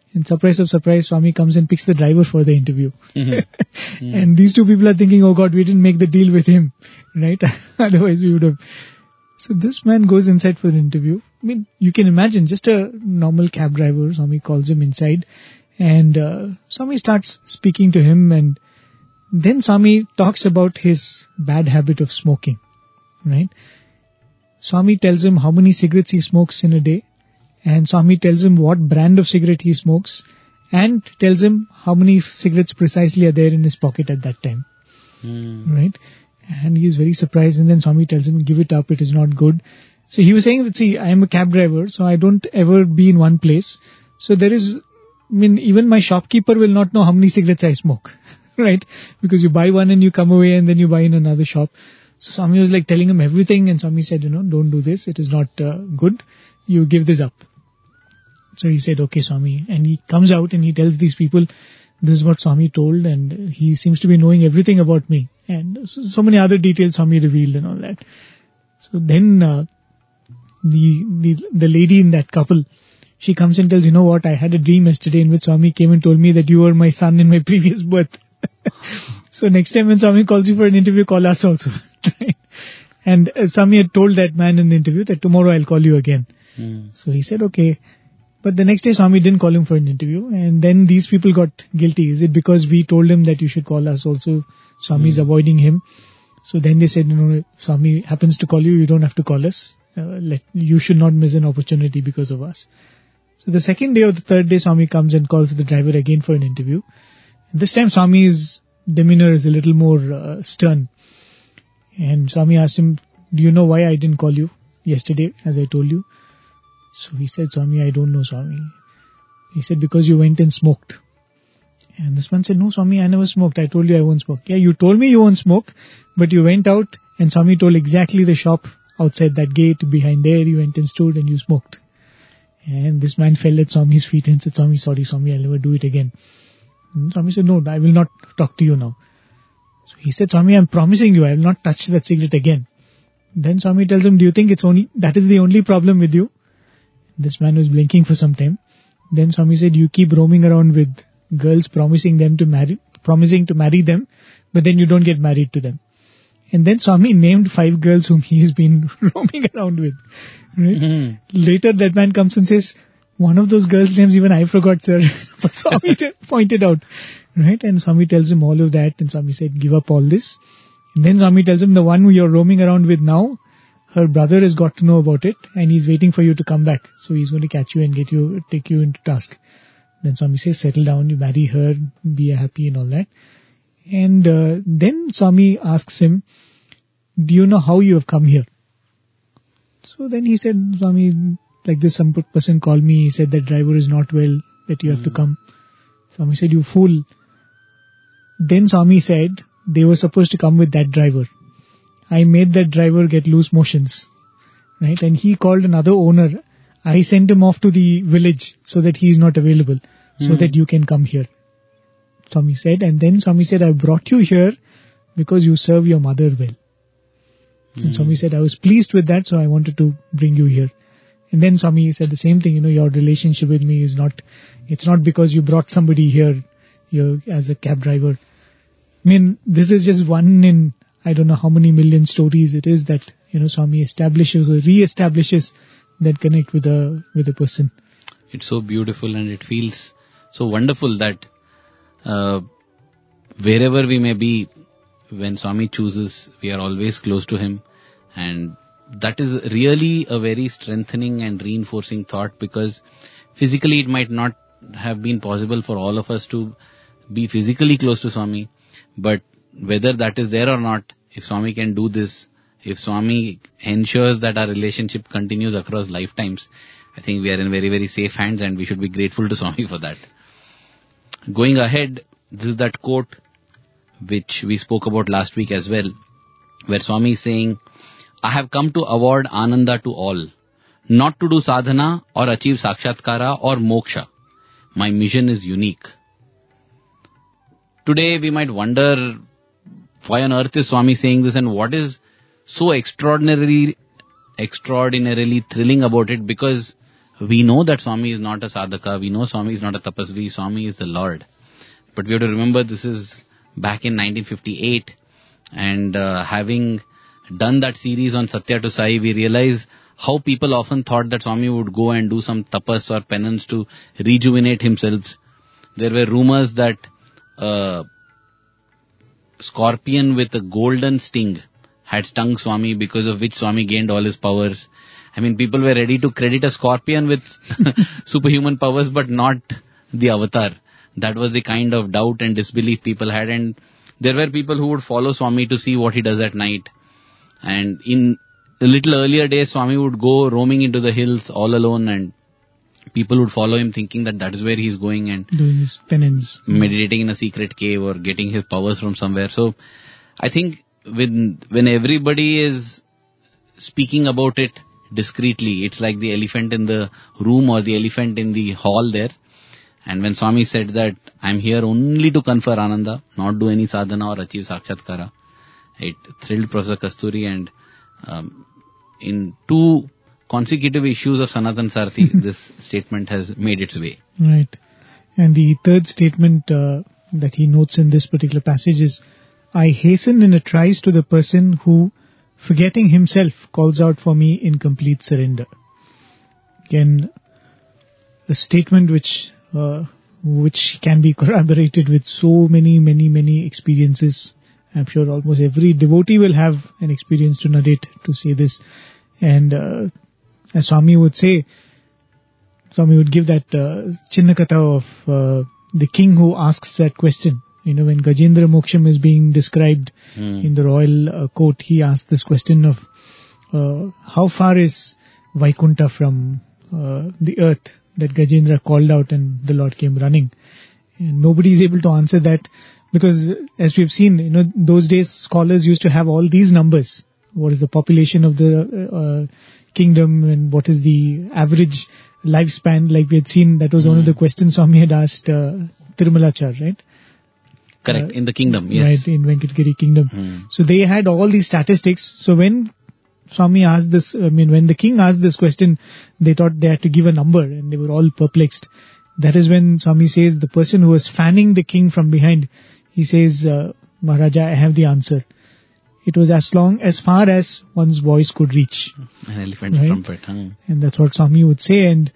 A: And surprise of surprise, Swami comes and picks the driver for the interview.
B: Mhm.
A: And these two people are thinking, oh God, we didn't make the deal with him, right? Otherwise we would have. So this man goes inside for the interview. I mean, you can imagine, just a normal cab driver. Swami calls him inside, and Swami starts speaking to him, and then Swami talks about his bad habit of smoking, right? Swami tells him how many cigarettes he smokes in a day, and Swami tells him what brand of cigarette he smokes, and tells him how many cigarettes precisely are there in his pocket at that time, right? And he is very surprised, and then Swami tells him, give it up, it is not good. So he was saying that, see, I am a cab driver, so I don't ever be in one place. So there is, I mean, even my shopkeeper will not know how many cigarettes I smoke, right? Because you buy one and you come away and then you buy in another shop. So Swami was like telling him everything, and Swami said, don't do this, it is not good, you give this up. So he said, okay Swami, and he comes out and he tells these people, this is what Swami told, and he seems to be knowing everything about me. And so many other details Swami revealed and all that. So then the lady in that couple, she comes and tells, you know what, I had a dream yesterday in which Swami came and told me that you were my son in my previous birth. So next time when Swami calls you for an interview, call us also. And Swami had told that man in the interview that tomorrow I'll call you again. So he said, okay. But the next day Swami didn't call him for an interview, and then these people got guilty. Is it because we told him that you should call us also? Swami is avoiding him. So then they said, Swami happens to call you, you don't have to call us. You should not miss an opportunity because of us. So the second day or the third day, Swami comes and calls the driver again for an interview. And this time Swami's demeanor is a little more stern. And Swami asked him, do you know why I didn't call you yesterday, as I told you? So he said, Swami, I don't know, Swami. He said, because you went and smoked. And this man said, no, Swami, I never smoked. I told you I won't smoke. Yeah, you told me you won't smoke, but you went out and Swami told exactly the shop outside that gate, behind there, you went and stood and you smoked. And this man fell at Swami's feet and said, Swami, sorry, Swami, I'll never do it again. And Swami said, no, I will not talk to you now. So he said, Swami, I'm promising you, I will not touch that cigarette again. Then Swami tells him, do you think that is the only problem with you? This man was blinking for some time. Then Swami said, you keep roaming around with girls promising to marry them, but then you don't get married to them. And then Swami named 5 girls whom he has been roaming around with. Right? Later that man comes and says, one of those girls' names even I forgot, sir. But Swami pointed out. Right? And Swami tells him all of that, and Swami said, give up all this. And then Swami tells him, the one who you're roaming around with now, her brother has got to know about it, and he's waiting for you to come back. So he's going to catch you and take you into task. Then Swami says, settle down, you marry her, be happy and all that. And then Swami asks him, do you know how you have come here? So then he said, Swami, like this, some person called me, he said that driver is not well, that you have to come. Swami said, you fool. Then Swami said, they were supposed to come with that driver. I made that driver get loose motions, right? And he called another owner. I sent him off to the village so that he is not available, so that you can come here. Swami said, and then Swami said, I brought you here because you serve your mother well. And Swami said, I was pleased with that, so I wanted to bring you here. And then Swami said the same thing, your relationship with me it's not because you brought somebody here as a cab driver. I mean, this is just one in, I don't know how many million stories it is that, Swami establishes or re-establishes that connect with a person.
B: It's so beautiful, and it feels so wonderful that wherever we may be, when Swami chooses, we are always close to him. And that is really a very strengthening and reinforcing thought, because physically it might not have been possible for all of us to be physically close to Swami. But whether that is there or not, if Swami can do this, if Swami ensures that our relationship continues across lifetimes, I think we are in very, very safe hands, and we should be grateful to Swami for that. Going ahead, this is that quote which we spoke about last week as well, where Swami is saying, I have come to award Ananda to all, not to do sadhana or achieve sakshatkara or moksha. My mission is unique. Today we might wonder, why on earth is Swami saying this, and what is so extraordinarily thrilling about it, because we know that Swami is not a sadhaka, we know Swami is not a tapasvi, Swami is the Lord. But we have to remember this is back in 1958, and having done that series on Satya to Sai, we realize how people often thought that Swami would go and do some tapas or penance to rejuvenate himself. There were rumors that scorpion with a golden sting had stung Swami, because of which Swami gained all his powers. I mean, people were ready to credit a scorpion with superhuman powers, but not the avatar. That was the kind of doubt and disbelief people had, and there were people who would follow Swami to see what he does at night. And in a little earlier days, Swami would go roaming into the hills all alone, and people would follow him thinking that that is where he's going and
A: doing his penance,
B: meditating in a secret cave or getting his powers from somewhere. So I think when everybody is speaking about it discreetly, it's like the elephant in the room or the elephant in the hall there. And when Swami said that I'm here only to confer Ananda, not do any sadhana or achieve Sakshatkara, it thrilled Professor Kasturi, and in 2 consecutive issues of Sanatan Sarthi, this statement has made its way.
A: Right. And the third statement that he notes in this particular passage is, I hasten in a trice to the person who, forgetting himself, calls out for me in complete surrender. Again, a statement which can be corroborated with so many experiences. I'm sure almost every devotee will have an experience to narrate to say this. And as Swami would say, Swami would give that Chinnakatha of the king who asks that question. You know, when Gajendra Moksham is being described in the royal court, he asked this question of how far is Vaikunta from the earth that Gajendra called out and the Lord came running. And nobody is able to answer that, because as we've seen, you know, those days scholars used to have all these numbers. What is the population of the kingdom and what is the average lifespan? Like we had seen, that was one of the questions Swami had asked Tirumalachar, right?
B: Correct, in the kingdom, yes.
A: Right, in Venkatgiri kingdom. So they had all these statistics. So when Swami asked this, when the king asked this question, they thought they had to give a number and they were all perplexed. That is when Swami says, the person who was fanning the king from behind, he says, Maharaja, I have the answer. It was as far as one's voice could reach.
B: An elephant's trumpet.
A: And that's what Swami would say. And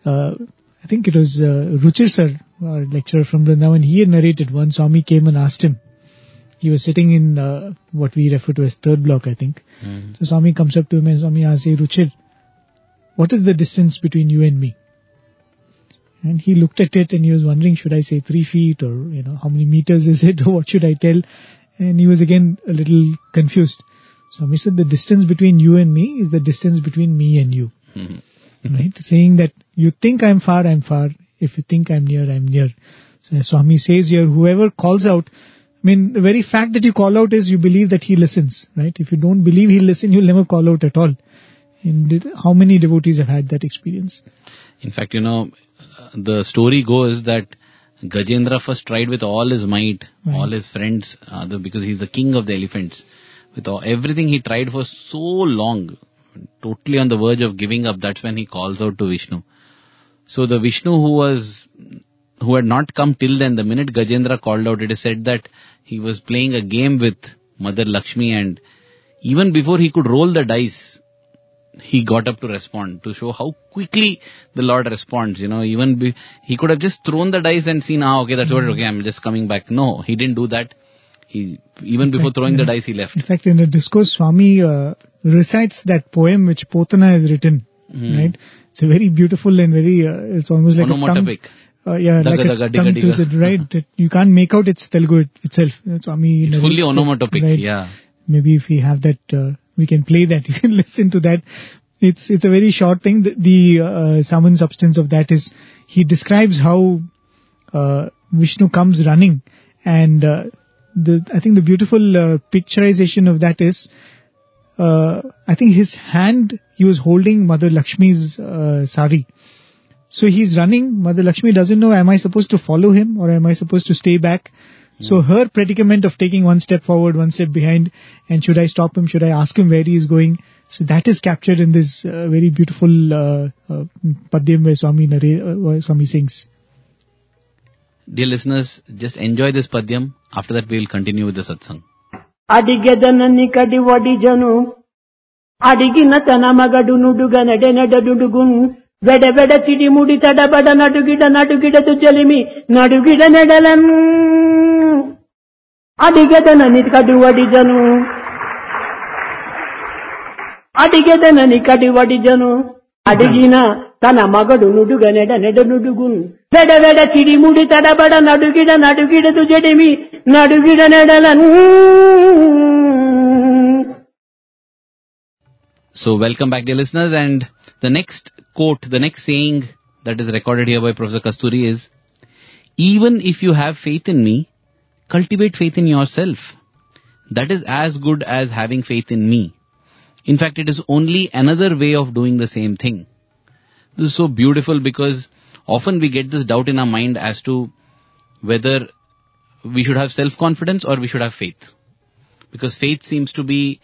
A: I think it was Ruchir sir, our lecturer from Vrindavan, he had narrated when Swami came and asked him. He was sitting in what we refer to as third block, I think. So Swami comes up to him and Swami asks, hey, Ruchir, what is the distance between you and me? And he looked at it and he was wondering, should I say 3 feet or, how many meters is it or what should I tell? And he was again a little confused. Swami said, the distance between you and me is the distance between me and you. Right? Saying that you think I'm far, I'm far. If you think I'm near, I'm near. So as Swami says here, whoever calls out, the very fact that you call out is you believe that he listens, right? If you don't believe he'll listen, you'll never call out at all. And how many devotees have had that experience?
B: In fact, the story goes that Gajendra first tried with all his might, all his friends, because he's the king of the elephants. With everything he tried for so long, totally on the verge of giving up, that's when he calls out to Vishnu. So the Vishnu who had not come till then, the minute Gajendra called out, it is said that he was playing a game with Mother Lakshmi, and even before he could roll the dice, he got up to respond, to show how quickly the Lord responds. He could have just thrown the dice and seen, okay, that's what, okay, I'm just coming back. No, he didn't do that. Even before throwing the dice, he left.
A: In fact, in the discourse, Swami recites that poem which Potana has written, right? It's a very beautiful and very, it's almost like
B: onomatopic.
A: Like a tongue twisted, right? That you can't make out it's Telugu itself. Swami
B: it's fully onomatopic,
A: right?
B: Yeah.
A: Maybe if we have that, we can play that. You can listen to that. It's a very short thing. The sum and substance of that is he describes how Vishnu comes running, and I think the beautiful picturization of that is I think his hand, he was holding Mother Lakshmi's sari. So he's running. Mother Lakshmi doesn't know, am I supposed to follow him or am I supposed to stay back? So her predicament of taking one step forward, one step behind, and should I stop him, should I ask him where he is going? So that is captured in this very beautiful Padyam where Swami sings.
B: Dear listeners, just enjoy this Padyam. After that we will continue with the satsang.
C: అడిగెదనని కడి వడిజను అడిగిన తన మగడు నుడుగ నెడెనెడడుగున్ వెడవెడ చిడిముడి తడబడ నడుగిడ నడుగిడదు జలిమి నడుగిడ నెడలన్ అడిగెదనని కడి వడిజను అడిగెదనని కడి వడిజను అడిగిన తన మగడు నుడుగ నెడనుడుగున్ వెడవెడ చిడిముడి తడబడ నడుగిడ నడుగిడదు జడిమి నడుగిడ నెడలను.
B: So welcome back, dear listeners, and the next quote, the next saying that is recorded here by Professor Kasturi is, even if you have faith in me, cultivate faith in yourself. That is as good as having faith in me. In fact, it is only another way of doing the same thing. This is so beautiful because often we get this doubt in our mind as to whether we should have self-confidence or we should have faith. Because faith seems to be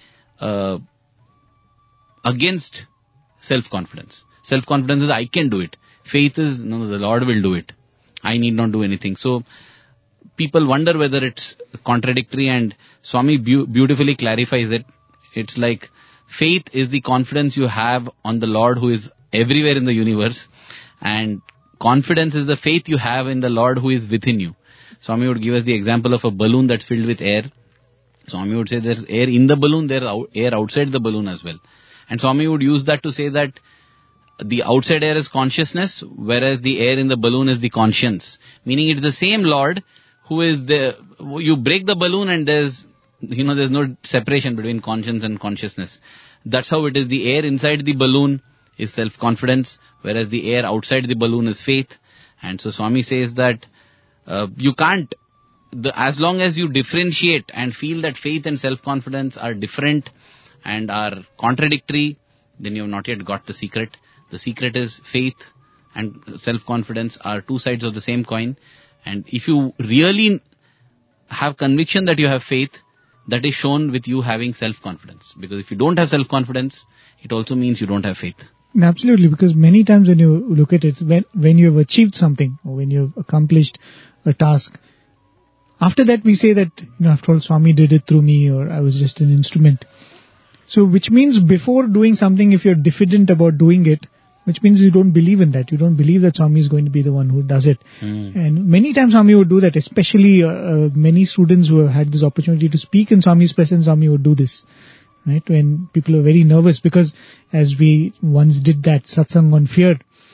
B: against self-confidence. Self-confidence is I can do it. Faith is, no, the Lord will do it. I need not do anything. So people wonder whether it's contradictory, and Swami beautifully clarifies it. It's like faith is the confidence you have on the Lord who is everywhere in the universe, and confidence is the faith you have in the Lord who is within you. Swami would give us the example of a balloon that's filled with air. Swami would say there's air in the balloon, there's air outside the balloon as well. And Swami would use that to say that the outside air is consciousness, whereas the air in the balloon is the conscience. Meaning it's the same Lord who is there. You break the balloon and there's no separation between conscience and consciousness. That's how it is. The air inside the balloon is self-confidence, whereas the air outside the balloon is faith. And so Swami says that you can't, as long as you differentiate and feel that faith and self-confidence are different and are contradictory, then you have not yet got the secret. The secret is faith and self-confidence are two sides of the same coin. And if you really have conviction that you have faith, that is shown with you having self-confidence. Because if you don't have self-confidence, it also means you don't have faith.
A: Absolutely, because many times when you look at it, when you have achieved something or when you have accomplished a task, after that we say that, after all, Swami did it through me, or I was just an instrument. So which means before doing something, if you're diffident about doing it, which means you don't believe in that. You don't believe that Swami is going to be the one who does it. And many times Swami would do that, especially many students who have had this opportunity to speak in Swami's presence, Swami would do this. Right, when people are very nervous, because as we once did that satsang on fear,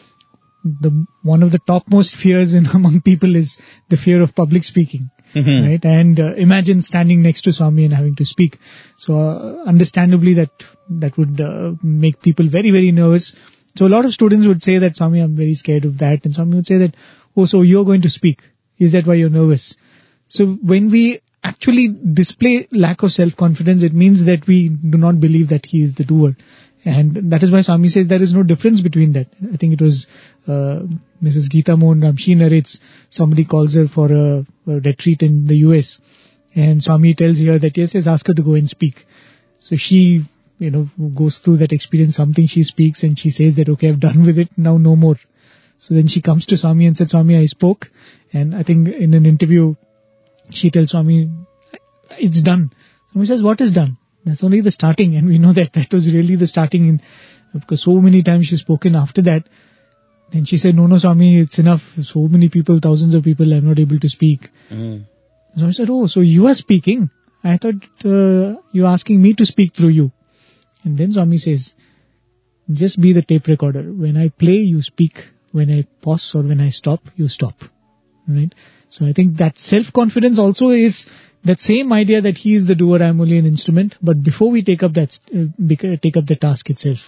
A: one of the topmost fears among people is the fear of public speaking. Right, and imagine standing next to Swami and having to speak. So understandably that would make people very, very nervous. So a lot of students would say that, Swami, I'm very scared of that, and Swami would say that, oh, so you're going to speak. Is that why you're nervous? So when we actually display lack of self-confidence, it means that we do not believe that he is the doer. And that is why Swami says there is no difference between that. I think it was Mrs. Geeta Mohan Ramshi narrates, somebody calls her for a retreat in the US. And Swami tells her that, yes, ask her to go and speak. So she, goes through that experience, something she speaks, and she says that, okay, I've done with it, now no more. So then she comes to Swami and said, Swami, I spoke. And I think in an interview, she tells Swami, it's done. Swami says, what is done? That's only the starting. And we know that was really the starting, because so many times she's spoken after that. Then she said, no, Swami, it's enough. So many people, thousands of people, I'm not able to speak. Swami said, oh, so you are speaking? I thought you're asking me to speak through you. And then Swami says, just be the tape recorder. When I play, you speak. When I pause or when I stop, you stop. Right? So I think that self-confidence also is that same idea that he is the doer, I am only an instrument. But before we take up the task itself.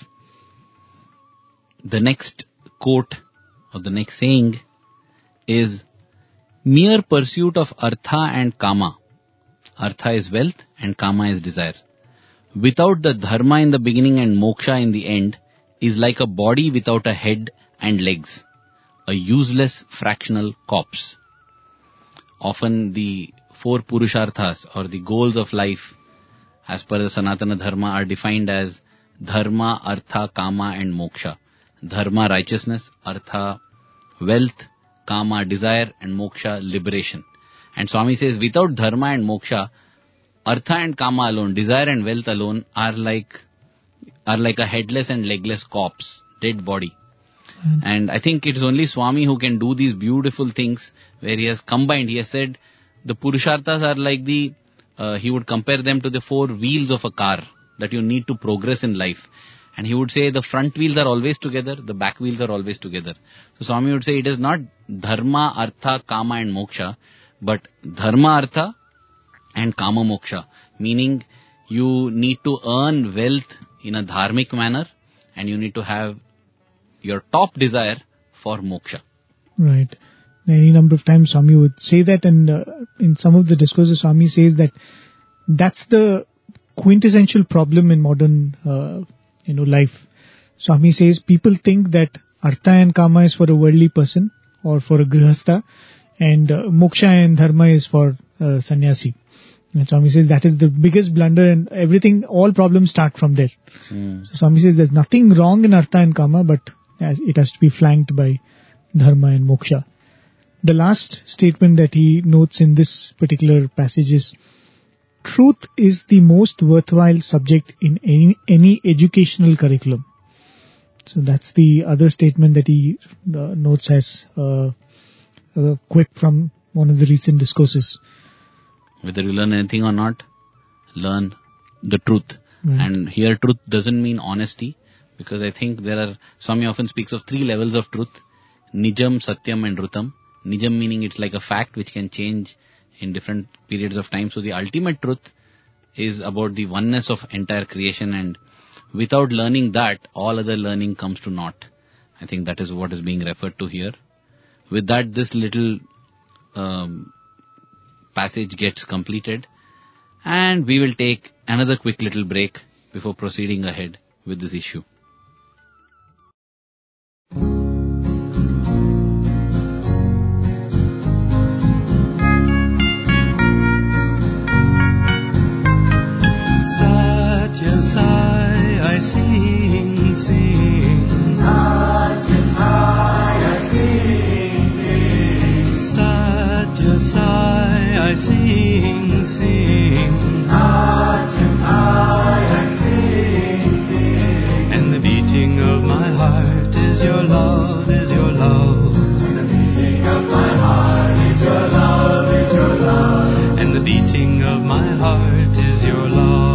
B: The next quote or the next saying is, mere pursuit of artha and kama. Artha is wealth and kama is desire. Without the dharma in the beginning and moksha in the end is like a body without a head and legs, a useless fractional corpse. Often the 4 purusharthas or the goals of life as per the Sanatana Dharma are defined as Dharma, Artha, Kama and Moksha. Dharma, righteousness, Artha, wealth, Kama, desire and Moksha, liberation. And Swami says without Dharma and Moksha, Artha and Kama alone, desire and wealth alone are like a headless and legless corpse, dead body. And I think it is only Swami who can do these beautiful things where he has combined. He has said the Purusharthas are like he would compare them to the four wheels of a car that you need to progress in life. And he would say the front wheels are always together, the back wheels are always together. So Swami would say it is not Dharma, Artha, Kama and Moksha, but Dharma, Artha and Kama Moksha. Meaning you need to earn wealth in a dharmic manner and you need to have your top desire for moksha.
A: Right. Any number of times Swami would say that, and in some of the discourses Swami says that that's the quintessential problem in modern life. Swami says people think that Artha and Kama is for a worldly person or for a grihastha, and moksha and dharma is for sannyasi. And Swami says that is the biggest blunder, and all problems start from there. So Swami says there's nothing wrong in Artha and Kama, but it has to be flanked by dharma and moksha. The last statement that he notes in this particular passage is, truth is the most worthwhile subject in any educational curriculum. So that's the other statement that he notes as a quip from one of the recent discourses.
B: Whether you learn anything or not, learn the truth. Right. And here truth doesn't mean honesty, because I think Swami often speaks of three levels of truth: Nijam, Satyam and Rutam. Nijam meaning it's like a fact which can change in different periods of time. So the ultimate truth is about the oneness of entire creation, and without learning that, all other learning comes to naught. I think that is what is being referred to here. With that, this little passage gets completed, and we will take another quick little break before proceeding ahead with this issue.
F: Satya Sai, I sing, sing. Satya Sai, I sing, sing. Satya Sai, I sing, sing. Satya Sai, I sing, sing. And the beating of my heart is your love, is your love. And the beating of my heart is your love, is your love. And the beating of my heart is your love.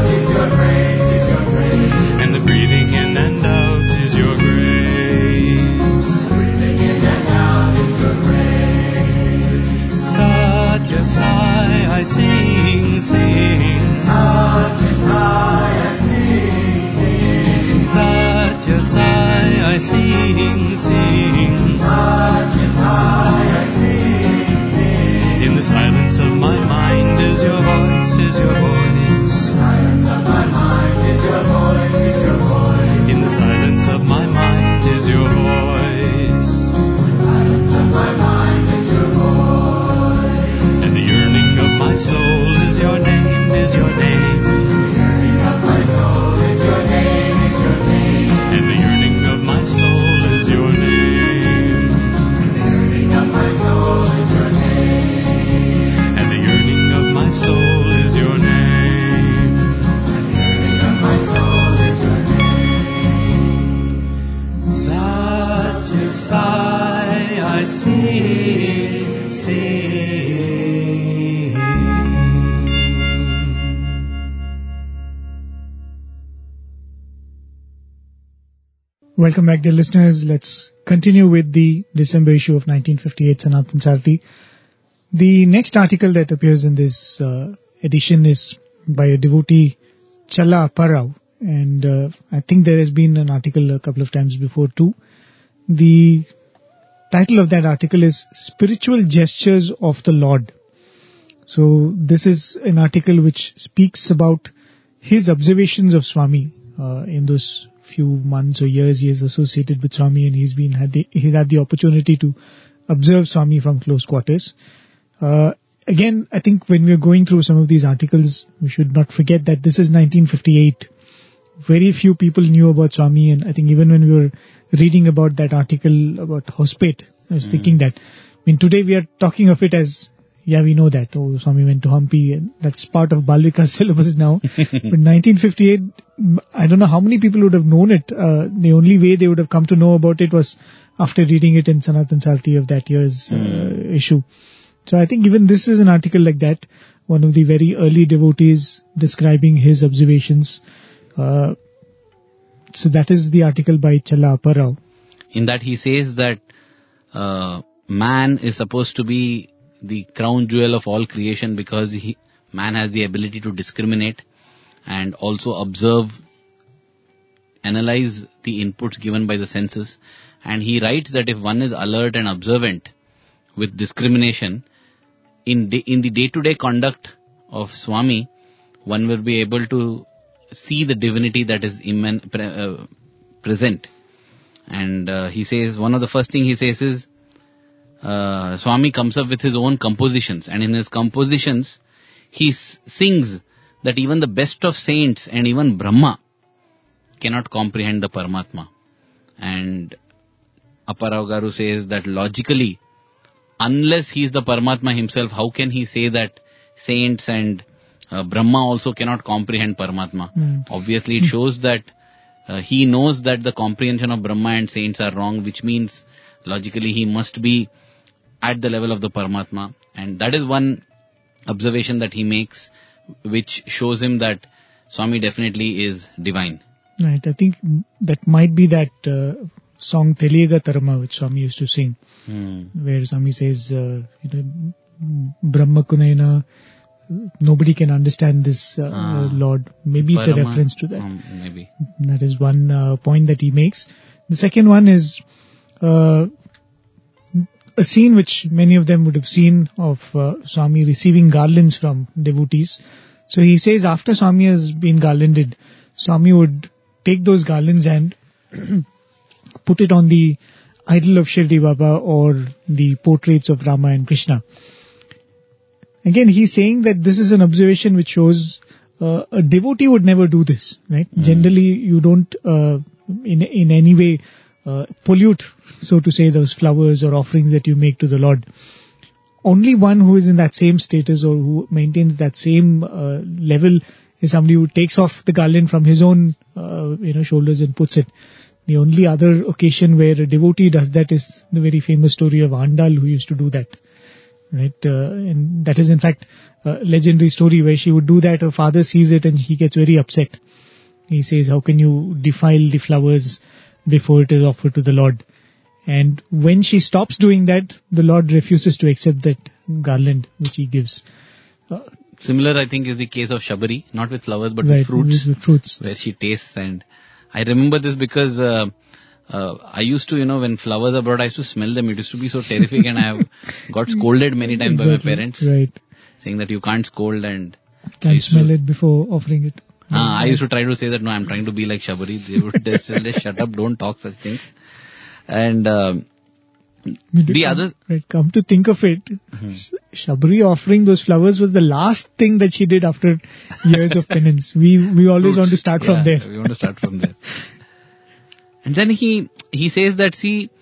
G: And the breathing in and out is your grace.
A: Welcome back, dear listeners. Let's continue with the December issue of 1958 Sanatan Sarthi. The next article that appears in this edition is by a devotee, Challa Apparao. And I think there has been an article a couple of times before too. The title of that article is Spiritual Gestures of the Lord. So this is an article which speaks about his observations of Swami in those few months or years he is associated with Swami, and he's had the opportunity to observe Swami from close quarters. Again, I think when we're going through some of these articles, we should not forget that this is 1958. Very few people knew about Swami, and I think even when we were reading about that article about Hospet, I was thinking that, today we are talking of it as, yeah, we know that, oh, Swami went to Hampi, and that's part of Balvika's syllabus now. But 1958, I don't know how many people would have known it. The only way they would have come to know about it was after reading it in Sanatan Sarthi of that year's issue. So I think even this is an article like that, one of the very early devotees describing his observations. So that is the article by Challa Apparao.
B: In that he says that man is supposed to be the crown jewel of all creation because man has the ability to discriminate and also observe, analyze the inputs given by the senses. And he writes that if one is alert and observant with discrimination, in the day-to-day conduct of Swami, one will be able to see the divinity that is present. And he says, one of the first thing he says is, Swami comes up with his own compositions, and in his compositions, he sings that even the best of saints and even Brahma cannot comprehend the Paramatma. And Apparao Garu says that logically, unless he is the Paramatma himself, how can he say that saints and Brahma also cannot comprehend Paramatma? Obviously, it shows that he knows that the comprehension of Brahma and saints are wrong, which means logically he must be at the level of the Paramatma. And that is one observation that he makes, which shows him that Swami definitely is divine.
A: Right, I think that might be that song Teliyega Tarama which Swami used to sing, where Swami says, Brahma Kunaina, nobody can understand this Lord. Maybe it's a reference to that.
B: Maybe.
A: That is one point that he makes. The second one is a scene which many of them would have seen of Swami receiving garlands from devotees. So he says after Swami has been garlanded, Swami would take those garlands and put it on the idol of Shirdi Baba or the portraits of Rama and Krishna. Again, he's saying that this is an observation which shows a devotee would never do this, right? Generally, you don't in any way pollute, so to say, those flowers or offerings that you make to the Lord. Only one who is in that same status or who maintains that same level is somebody who takes off the garland from his own shoulders and puts it. The only other occasion where a devotee does that is the very famous story of Andal, who used to do that. Right, and that is in fact a legendary story where she would do that. Her father sees it and he gets very upset. He says, how can you defile the flowers before it is offered to the Lord? And when she stops doing that, the Lord refuses to accept that garland which he gives.
B: Similar, I think, is the case of Shabari, not with flowers but with fruits, where she tastes. And I remember this because I used to, when flowers are brought, I used to smell them. It used to be so terrific, and I have got scolded many times by my parents, saying that you can't scold and
A: can't smell it before offering it.
B: I used to try to say that, no, I'm trying to be like Shabari. They would say, shut up, don't talk such things. And the other...
A: Right, come to think of it, Shabari offering those flowers was the last thing that she did after years of penance. We always want to start from there.
B: We want to start from there. And then he says that,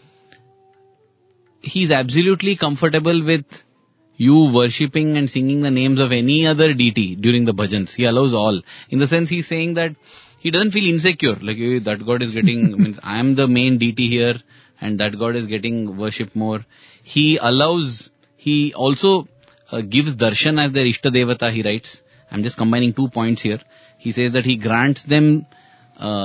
B: he's absolutely comfortable with you worshipping and singing the names of any other deity during the bhajans. He allows all. In the sense, he's saying that he doesn't feel insecure. Like, that God is getting, means I am the main deity here and that God is getting worshipped more. He allows, he also gives darshan as their Ishta Devata, he writes. I'm just combining 2 points here. He says that he grants them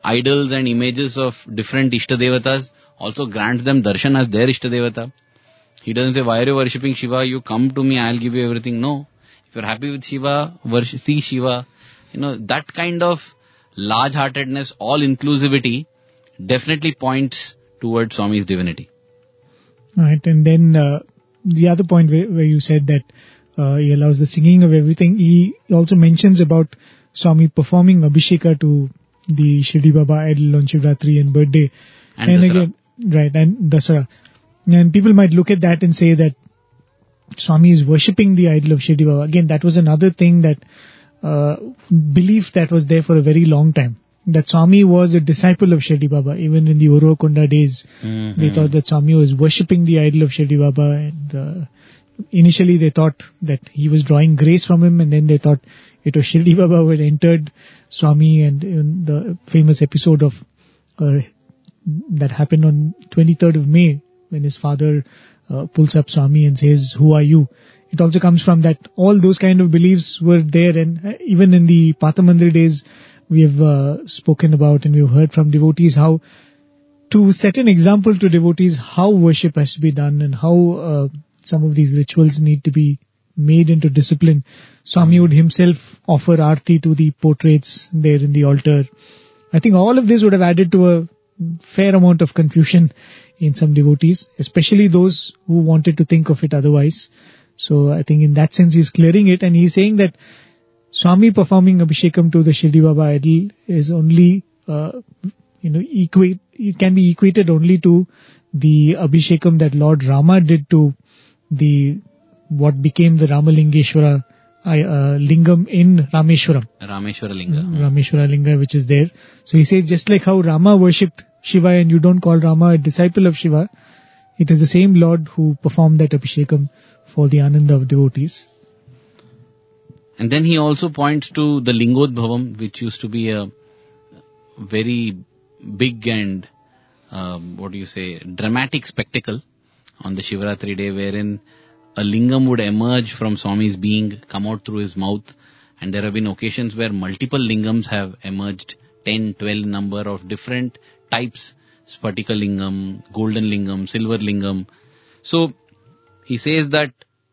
B: idols and images of different Ishtadevatas, also grants them darshan as their Ishtadevata. He doesn't say, why are you worshipping Shiva? You come to me, I'll give you everything. No. If you're happy with Shiva, see Shiva. That kind of large-heartedness, all-inclusivity definitely points towards Swami's divinity.
A: Right, and then the other point where you said that he allows the singing of everything, he also mentions about Swami performing Abhisheka to the Shirdi Baba idol on Shivratri and birthday.
B: And Dasara.
A: Again, right, and Dasara. And people might look at that and say that Swami is worshipping the idol of Shirdi Baba. Again, that was another thing that belief that was there for a very long time. That Swami was a disciple of Shirdi Baba. Even in the Uruvakonda days, they thought that Swami was worshipping the idol of Shirdi Baba. And initially they thought that he was drawing grace from him, and then they thought it was Shirdi Baba who had entered Swami. And in the famous episode of that happened on 23rd of May, when his father pulls up Swami and says, "Who are you?" It also comes from that all those kind of beliefs were there. And even in the Patamandir days, we have spoken about and we've heard from devotees how to set an example to devotees how worship has to be done and how some of these rituals need to be made into discipline. Swami would himself offer aarti to the portraits there in the altar. I think all of this would have added to a fair amount of confusion in some devotees, especially those who wanted to think of it otherwise. So I think in that sense he's clearing it, and he's saying that Swami performing Abhishekam to the Shirdi Baba idol is only, it can be equated only to the Abhishekam that Lord Rama did to what became the Ramalingeshwara lingam in Rameshwaram.
B: Rameshwara Linga.
A: Rameshwara Linga, which is there. So he says, just like how Rama worshipped Shiva and you don't call Rama a disciple of Shiva, it is the same Lord who performed that Abhishekam for the Ananda of devotees.
B: And then he also points to the Lingodbhavam, which used to be a very big and, dramatic spectacle on the Shivratri day, wherein a lingam would emerge from Swami's being, come out through his mouth. And there have been occasions where multiple lingams have emerged, 10, 12 number of different types, Sphatika lingam, golden lingam, silver lingam. So he says that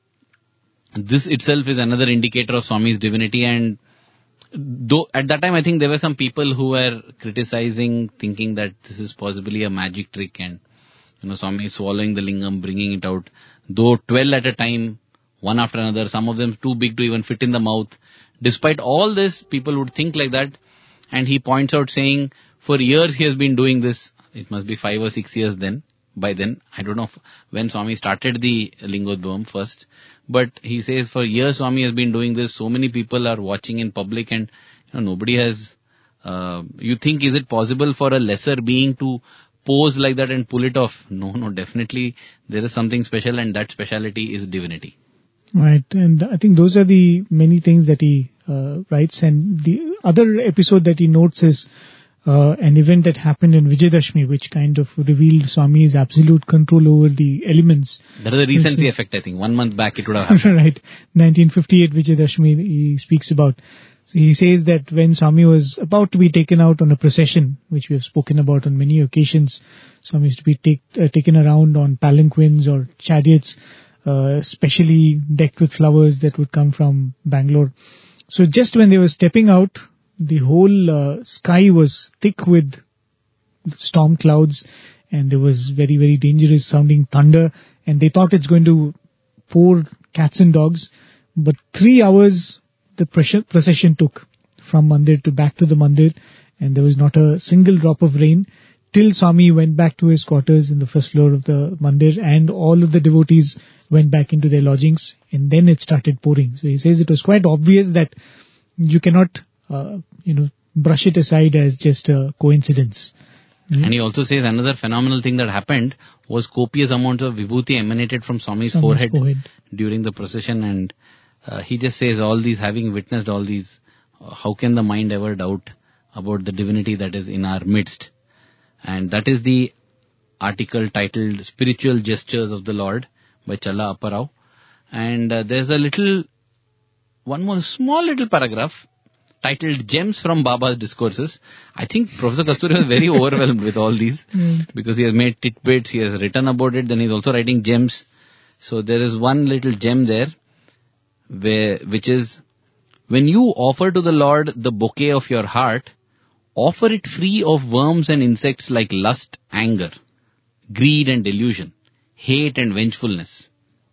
B: this itself is another indicator of Swami's divinity. And though at that time I think there were some people who were criticizing, thinking that this is possibly a magic trick and Swami is swallowing the lingam, bringing it out. Though 12 at a time, one after another, some of them too big to even fit in the mouth. Despite all this, people would think like that. And he points out saying, for years he has been doing this. It must be 5 or 6 years then. By then, I don't know when Swami started the Lingodbhavam first. But he says for years Swami has been doing this. So many people are watching in public and nobody has... you think, is it possible for a lesser being to pose like that and pull it off? No, definitely there is something special, and that speciality is divinity.
A: Right, and I think those are the many things that he writes. And the other episode that he notes is an event that happened in Vijayadashmi, which kind of revealed Swami's absolute control over the elements.
B: That is a recency effect, I think. 1 month back it would have happened.
A: Right, 1958 Vijayadashmi he speaks about. So he says that when Swami was about to be taken out on a procession, which we have spoken about on many occasions, Swami used to be taken around on palanquins or chariots, specially decked with flowers that would come from Bangalore. So just when they were stepping out, the whole sky was thick with storm clouds, and there was very, very dangerous sounding thunder, and they thought it's going to pour cats and dogs. But 3 hours the procession took from Mandir to back to the Mandir, and there was not a single drop of rain till Swami went back to his quarters in the first floor of the Mandir, and all of the devotees went back into their lodgings, and then it started pouring. So he says it was quite obvious that you cannot, brush it aside as just a coincidence.
B: And he also says another phenomenal thing that happened was copious amounts of vibhuti emanated from Swami's forehead during the procession, and he just says all these, having witnessed all these, how can the mind ever doubt about the divinity that is in our midst? And that is the article titled Spiritual Gestures of the Lord by Challa Apparao. And there's one more small little paragraph titled Gems from Baba's Discourses. I think Professor Kasturi was very overwhelmed with all these because he has made tidbits, he has written about it, then he's also writing gems. So there is one little gem there which is, when you offer to the Lord the bouquet of your heart, offer it free of worms and insects like lust, anger, greed and delusion, hate and vengefulness.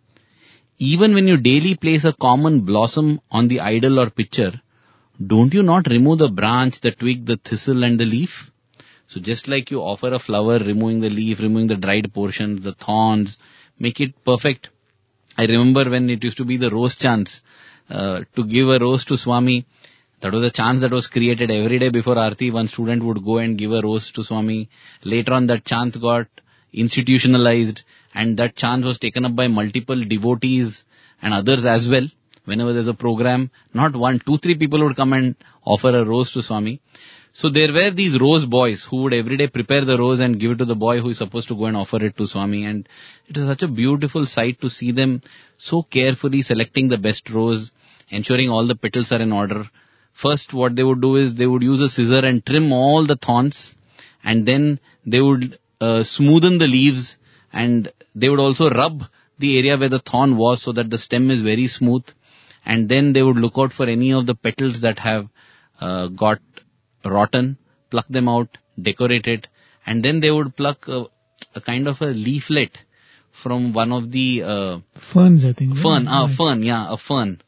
B: Even when you daily place a common blossom on the idol or picture, don't you not remove the branch, the twig, the thistle and the leaf? So just like you offer a flower, removing the leaf, removing the dried portions, the thorns, make it perfect. I remember when it used to be the rose chants, to give a rose to Swami. That was a chant that was created every day before Aarti. One student would go and give a rose to Swami. Later on that chant got institutionalized, and that chant was taken up by multiple devotees and others as well. Whenever there's a program, not one, 2-3 people would come and offer a rose to Swami. So there were these rose boys who would every day prepare the rose and give it to the boy who is supposed to go and offer it to Swami. And it is such a beautiful sight to see them so carefully selecting the best rose, ensuring all the petals are in order. First what they would do is they would use a scissor and trim all the thorns, and then they would smoothen the leaves, and they would also rub the area where the thorn was so that the stem is very smooth, and then they would look out for any of the petals that have got rotten, pluck them out, decorate it, and then they would pluck a kind of a leaflet from one of the
A: ferns, I think.
B: Fern,
A: right?
B: a fern,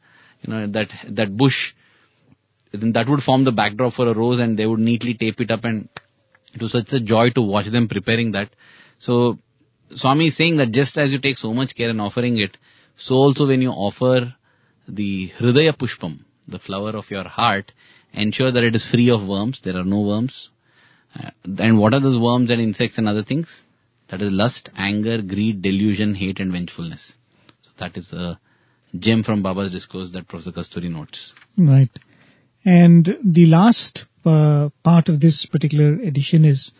B: that bush. Then that would form the backdrop for a rose, and they would neatly tape it up, and it was such a joy to watch them preparing that. So Swami is saying that just as you take so much care in offering it, so also when you offer the Hridaya Pushpam, the flower of your heart, ensure that it is free of worms. There are no worms. And what are those worms and insects and other things? That is lust, anger, greed, delusion, hate and vengefulness. So that is a gem from Baba's discourse that Professor Kasturi notes.
A: Right. And the last part of this particular edition is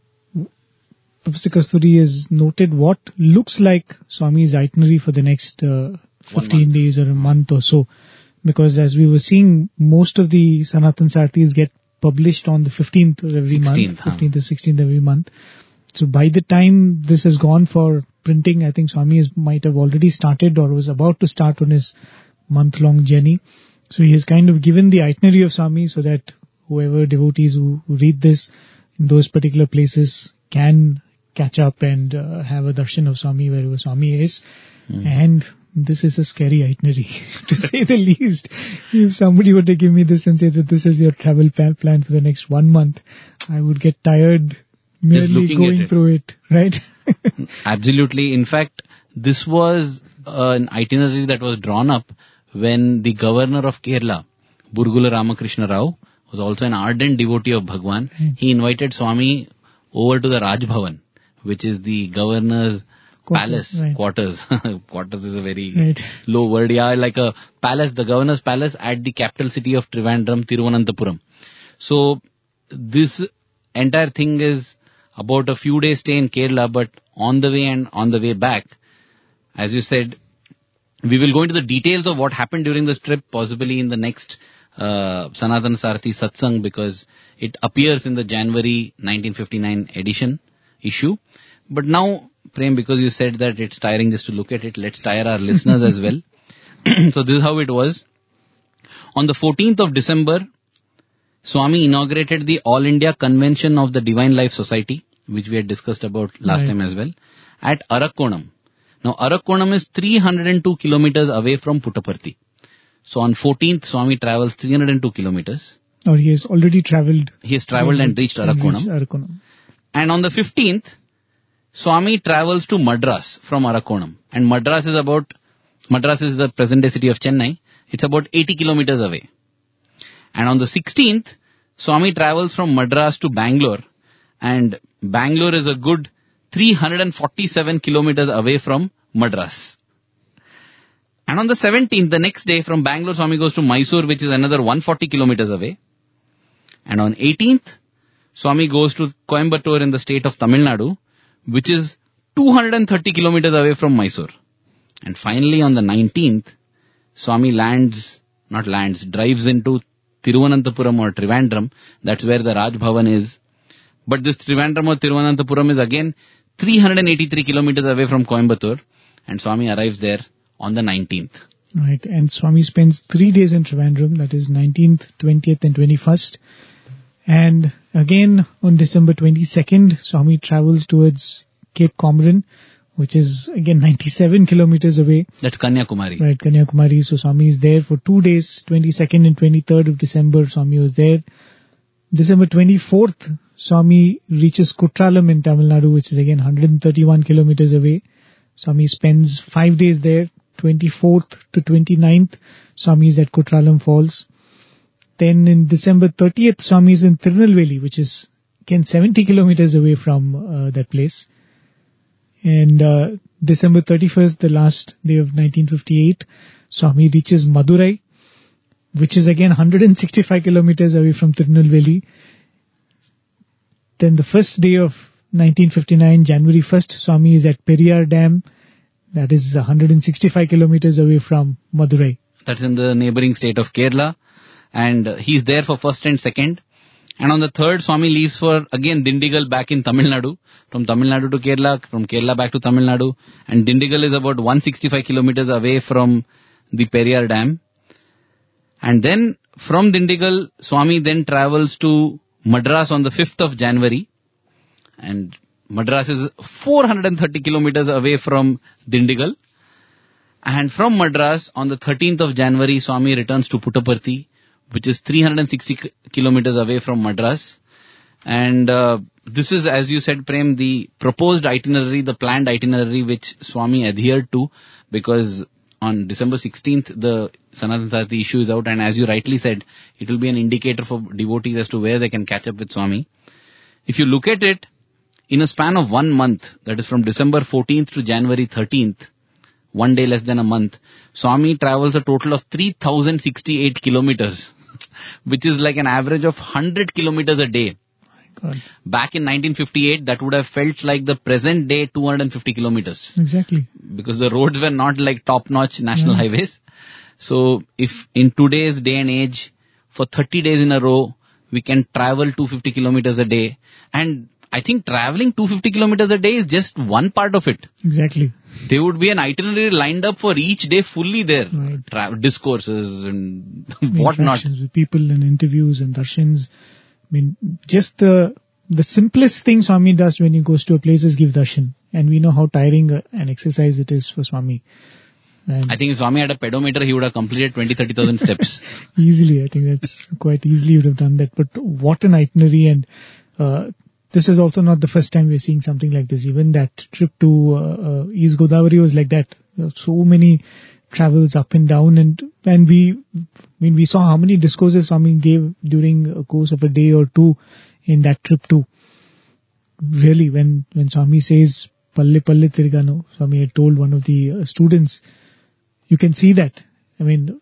A: Professor Kasturi has noted what looks like Swami's itinerary for the next 15 days or a month or so. Because as we were seeing, most of the Sanatan Sarathis get published on the 15th of every month, 15th or 16th every month. So by the time this has gone for printing, I think Swami might have already started or was about to start on his month-long journey. So he has kind of given the itinerary of Swami so that whoever devotees who read this in those particular places can catch up and have a darshan of Swami wherever Swami is. And this is a scary itinerary, to say the least. If somebody were to give me this and say that this is your travel plan for the next 1 month, I would get tired merely going through it, right?
B: Absolutely. In fact, this was an itinerary that was drawn up when the governor of Kerala, Burgula Ramakrishna Rao, was also an ardent devotee of Bhagwan. He invited Swami over to the Raj Bhavan, which is the governor's palace, quarters. Quarters is a very low word. Yeah, like a palace, the governor's palace at the capital city of Trivandrum, Thiruvananthapuram. So this entire thing is about a few days stay in Kerala, but on the way and on the way back, as you said, we will go into the details of what happened during this trip, possibly in the next Sanatana Sarathi Satsang, because it appears in the January 1959 issue. But now, Prem, because you said that it's tiring just to look at it, let's tire our listeners as well. So this is how it was. On the 14th of December, Swami inaugurated the All India Convention of the Divine Life Society, which we had discussed about last time as well, at Arakkonam. Now, Arakkonam is 302 kilometers away from Puttaparthi. So on 14th, Swami travels 302 kilometers.
A: Or he has already travelled.
B: He has travelled and reached Arakkonam. And on the 15th, Swami travels to Madras from Arakkonam. And Madras is the present day city of Chennai. It's about 80 kilometers away. And on the 16th, Swami travels from Madras to Bangalore. And Bangalore is a good 347 kilometers away from Madras. And on the 17th, the next day, from Bangalore, Swami goes to Mysore, which is another 140 kilometers away. And on 18th, Swami goes to Coimbatore in the state of Tamil Nadu, which is 230 kilometers away from Mysore. And finally, on the 19th, Swami drives into Tiruvananthapuram or Trivandrum. That's where the Raj Bhavan is. But this Trivandrum or Tiruvananthapuram is again 383 kilometers away from Coimbatore. And Swami arrives there on the 19th.
A: Right, and Swami spends 3 days in Trivandrum, that is 19th, 20th and 21st. And again on December 22nd, Swami travels towards Cape Comorin, which is again 97 kilometers away.
B: That's Kanyakumari.
A: Right, Kanyakumari. So Swami is there for 2 days, 22nd and 23rd of December, Swami was there. December 24th, Swami reaches Kutralam in Tamil Nadu, which is again 131 kilometers away. Swami spends 5 days there, 24th to 29th, Swami is at Kutralam Falls. Then in December 30th, Swami is in Tirunelveli, which is again 70 kilometers away from that place. And December 31st, the last day of 1958, Swami reaches Madurai, which is again 165 kilometers away from Tirunelveli. Then the first day of 1959, January 1st, Swami is at Periyar Dam. That is 165 kilometers away from Madurai.
B: That's in the neighboring state of Kerala. And he's there for first and second. And on the third, Swami leaves for again Dindigal back in Tamil Nadu. From Tamil Nadu to Kerala, from Kerala back to Tamil Nadu. And Dindigal is about 165 kilometers away from the Periyar Dam. And then from Dindigal, Swami then travels to Madras on the 5th of January. And Madras is 430 kilometers away from Dindigal. And from Madras on the 13th of January, Swami returns to Puttaparthi, which is 360 kilometers away from Madras. And this is, as you said, Prem, the proposed itinerary, the planned itinerary which Swami adhered to, because on December 16th, the Sanatana Sarthi issue is out, and as you rightly said, it will be an indicator for devotees as to where they can catch up with Swami. If you look at it, in a span of 1 month, that is from December 14th to January 13th, 1 day less than a month, Swami travels a total of 3,068 kilometers, which is like an average of 100 kilometers a day.
A: God.
B: Back in 1958, that would have felt like the present day 250 kilometers.
A: Exactly.
B: Because the roads were not like top-notch national highways. So if in today's day and age, for 30 days in a row, we can travel 250 kilometers a day. And I think traveling 250 kilometers a day is just one part of it.
A: Exactly.
B: There would be an itinerary lined up for each day fully there.
A: Right.
B: Discourses and whatnot.
A: Interactions with people and interviews and darshans. I mean, just the simplest thing Swami does when he goes to a place is give darshan. And we know how tiring an exercise it is for Swami. And
B: I think if Swami had a pedometer, he would have completed 20,000-30,000 steps.
A: Easily, I think that's quite easily he would have done that. But what an itinerary, and this is also not the first time we're seeing something like this. Even that trip to East Godavari was like that. So many travels up and down, and we saw how many discourses Swami gave during a course of a day or two in that trip too. Really, when Swami says Palle Palle Tirigano, Swami had told one of the students, you can see that. I mean,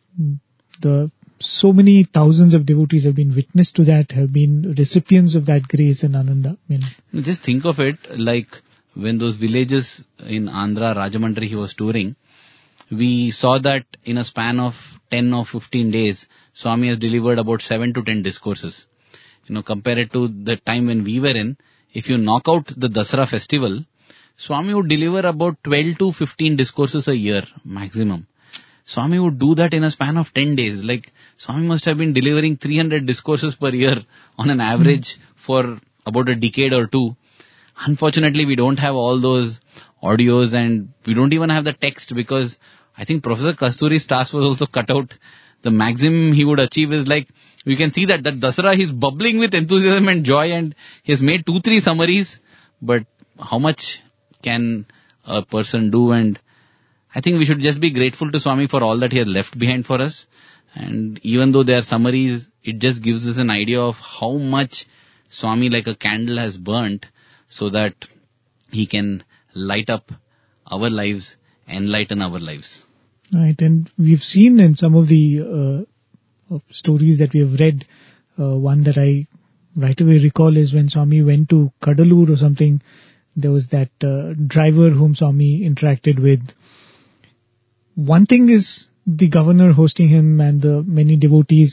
A: so many thousands of devotees have been witness to that, have been recipients of that grace and Ananda. I mean,
B: just think of it like when those villages in Andhra, Rajamandri, he was touring. We saw that in a span of 10 or 15 days, Swami has delivered about 7 to 10 discourses. Compare it to the time when we were in, if you knock out the Dasara festival, Swami would deliver about 12 to 15 discourses a year maximum. Swami would do that in a span of 10 days. Like, Swami must have been delivering 300 discourses per year on an average for about a decade or two. Unfortunately, we don't have all those audios, and we don't even have the text, because I think Professor Kasturi's task was also cut out. The maximum he would achieve is like, you can see that Dasara, he's bubbling with enthusiasm and joy, and he has made 2-3 summaries, but how much can a person do? And I think we should just be grateful to Swami for all that he has left behind for us. And even though they are summaries, it just gives us an idea of how much Swami, like a candle, has burnt, so that he can light up our lives, enlighten our lives.
A: Right, and we've seen in some of the stories that we have read, one that I right away recall is when Swami went to Kadalur or something. There was that driver whom Swami interacted with. One thing is the governor hosting him and the many devotees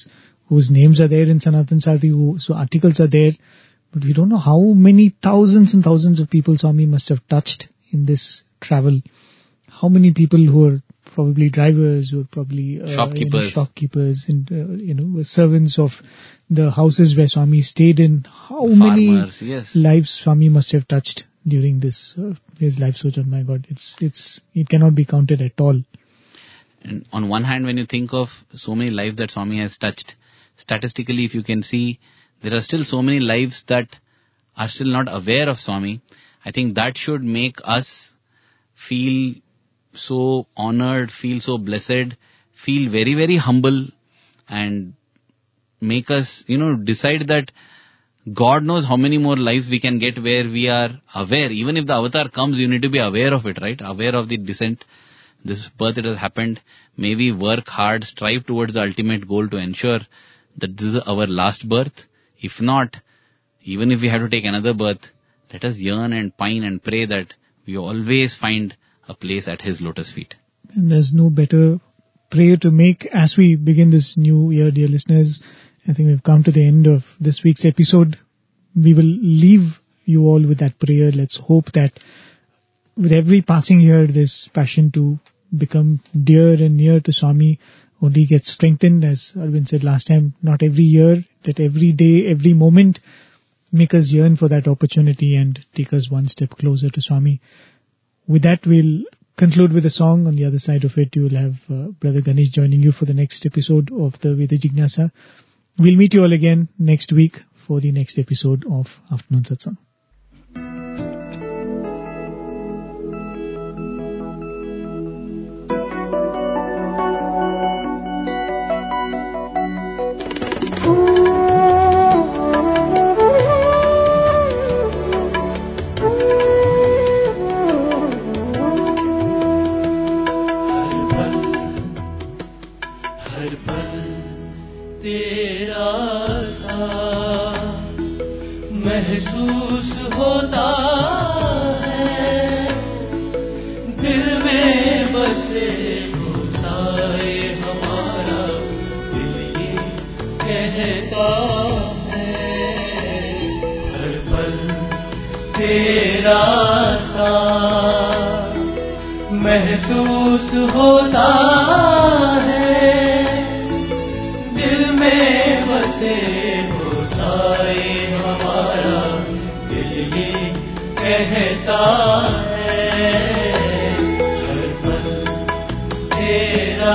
A: whose names are there in Sanatan Sarthi, so articles are there, but we don't know how many thousands and thousands of people Swami must have touched in this travel. How many people who are probably drivers, who are probably shopkeepers and servants of the houses where Swami stayed in. How
B: Farmers,
A: many
B: yes.
A: lives Swami must have touched during this his life sojourn. My God, it cannot be counted at all.
B: And on one hand, when you think of so many lives that Swami has touched, statistically, if you can see, there are still so many lives that are still not aware of Swami. I think that should make us feel so honored, feel so blessed, feel very, very humble, and make us, decide that God knows how many more lives we can get where we are aware. Even if the avatar comes, you need to be aware of it, right? Aware of the descent. This birth, it has happened. May we work hard, strive towards the ultimate goal to ensure that this is our last birth. If not, even if we have to take another birth, let us yearn and pine and pray that we always find a place at His lotus feet.
A: And there's no better prayer to make as we begin this new year, dear listeners. I think we've come to the end of this week's episode. We will leave you all with that prayer. Let's hope that with every passing year, this passion to become dear and near to Swami only gets strengthened. As Arvind said last time, not every year, that every day, every moment, make us yearn for that opportunity and take us one step closer to Swami. With that, we'll conclude with a song. On the other side of it, you will have Brother Ganesh joining you for the next episode of the Veda Jignasa. We'll meet you all again next week for the next episode of Afternoon Satsang.
F: महसूस होता है दिल में बसे वो साए हमारा दिल ये कहता है हर पल तेरा साथ महसूस होता है दिल में बसे वो साए हमारा दिल ये कहता है हर पल तेरा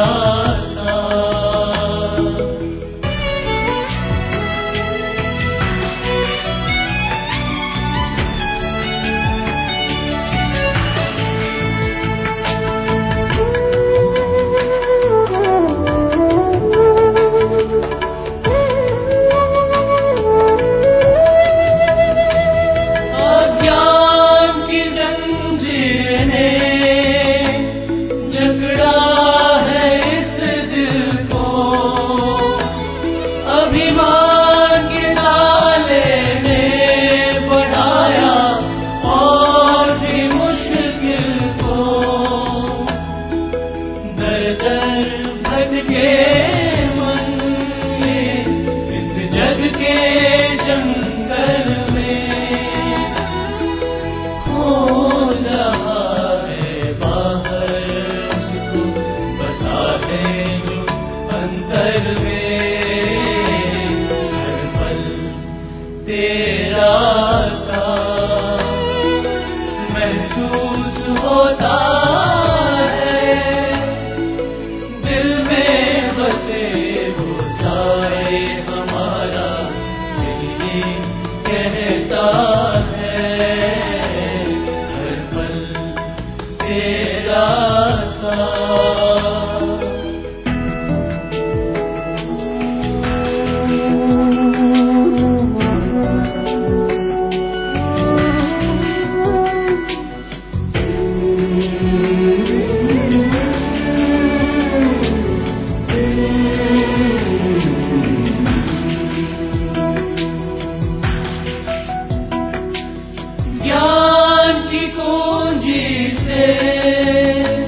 F: ज्ञान की कुंजी से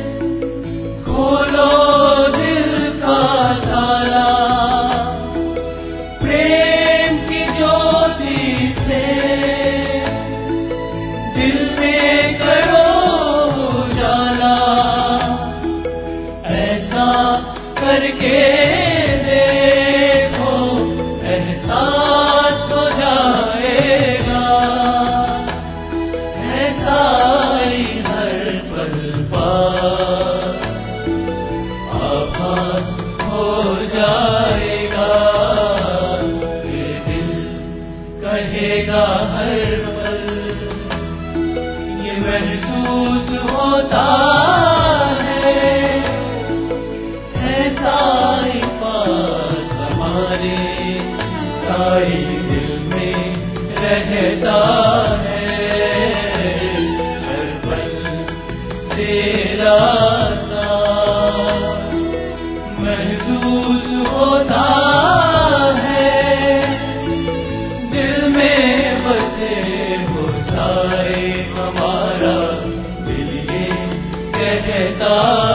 F: बार आभास हो जाएगा, ये दिल कहेगा हर पल, ये महसूस होता है साई पास हमारे, साई दिल में रहता है हर पल तेरा साथ महसूस होता है, दिल में बसे हो साए हमारा, दिल ये कहता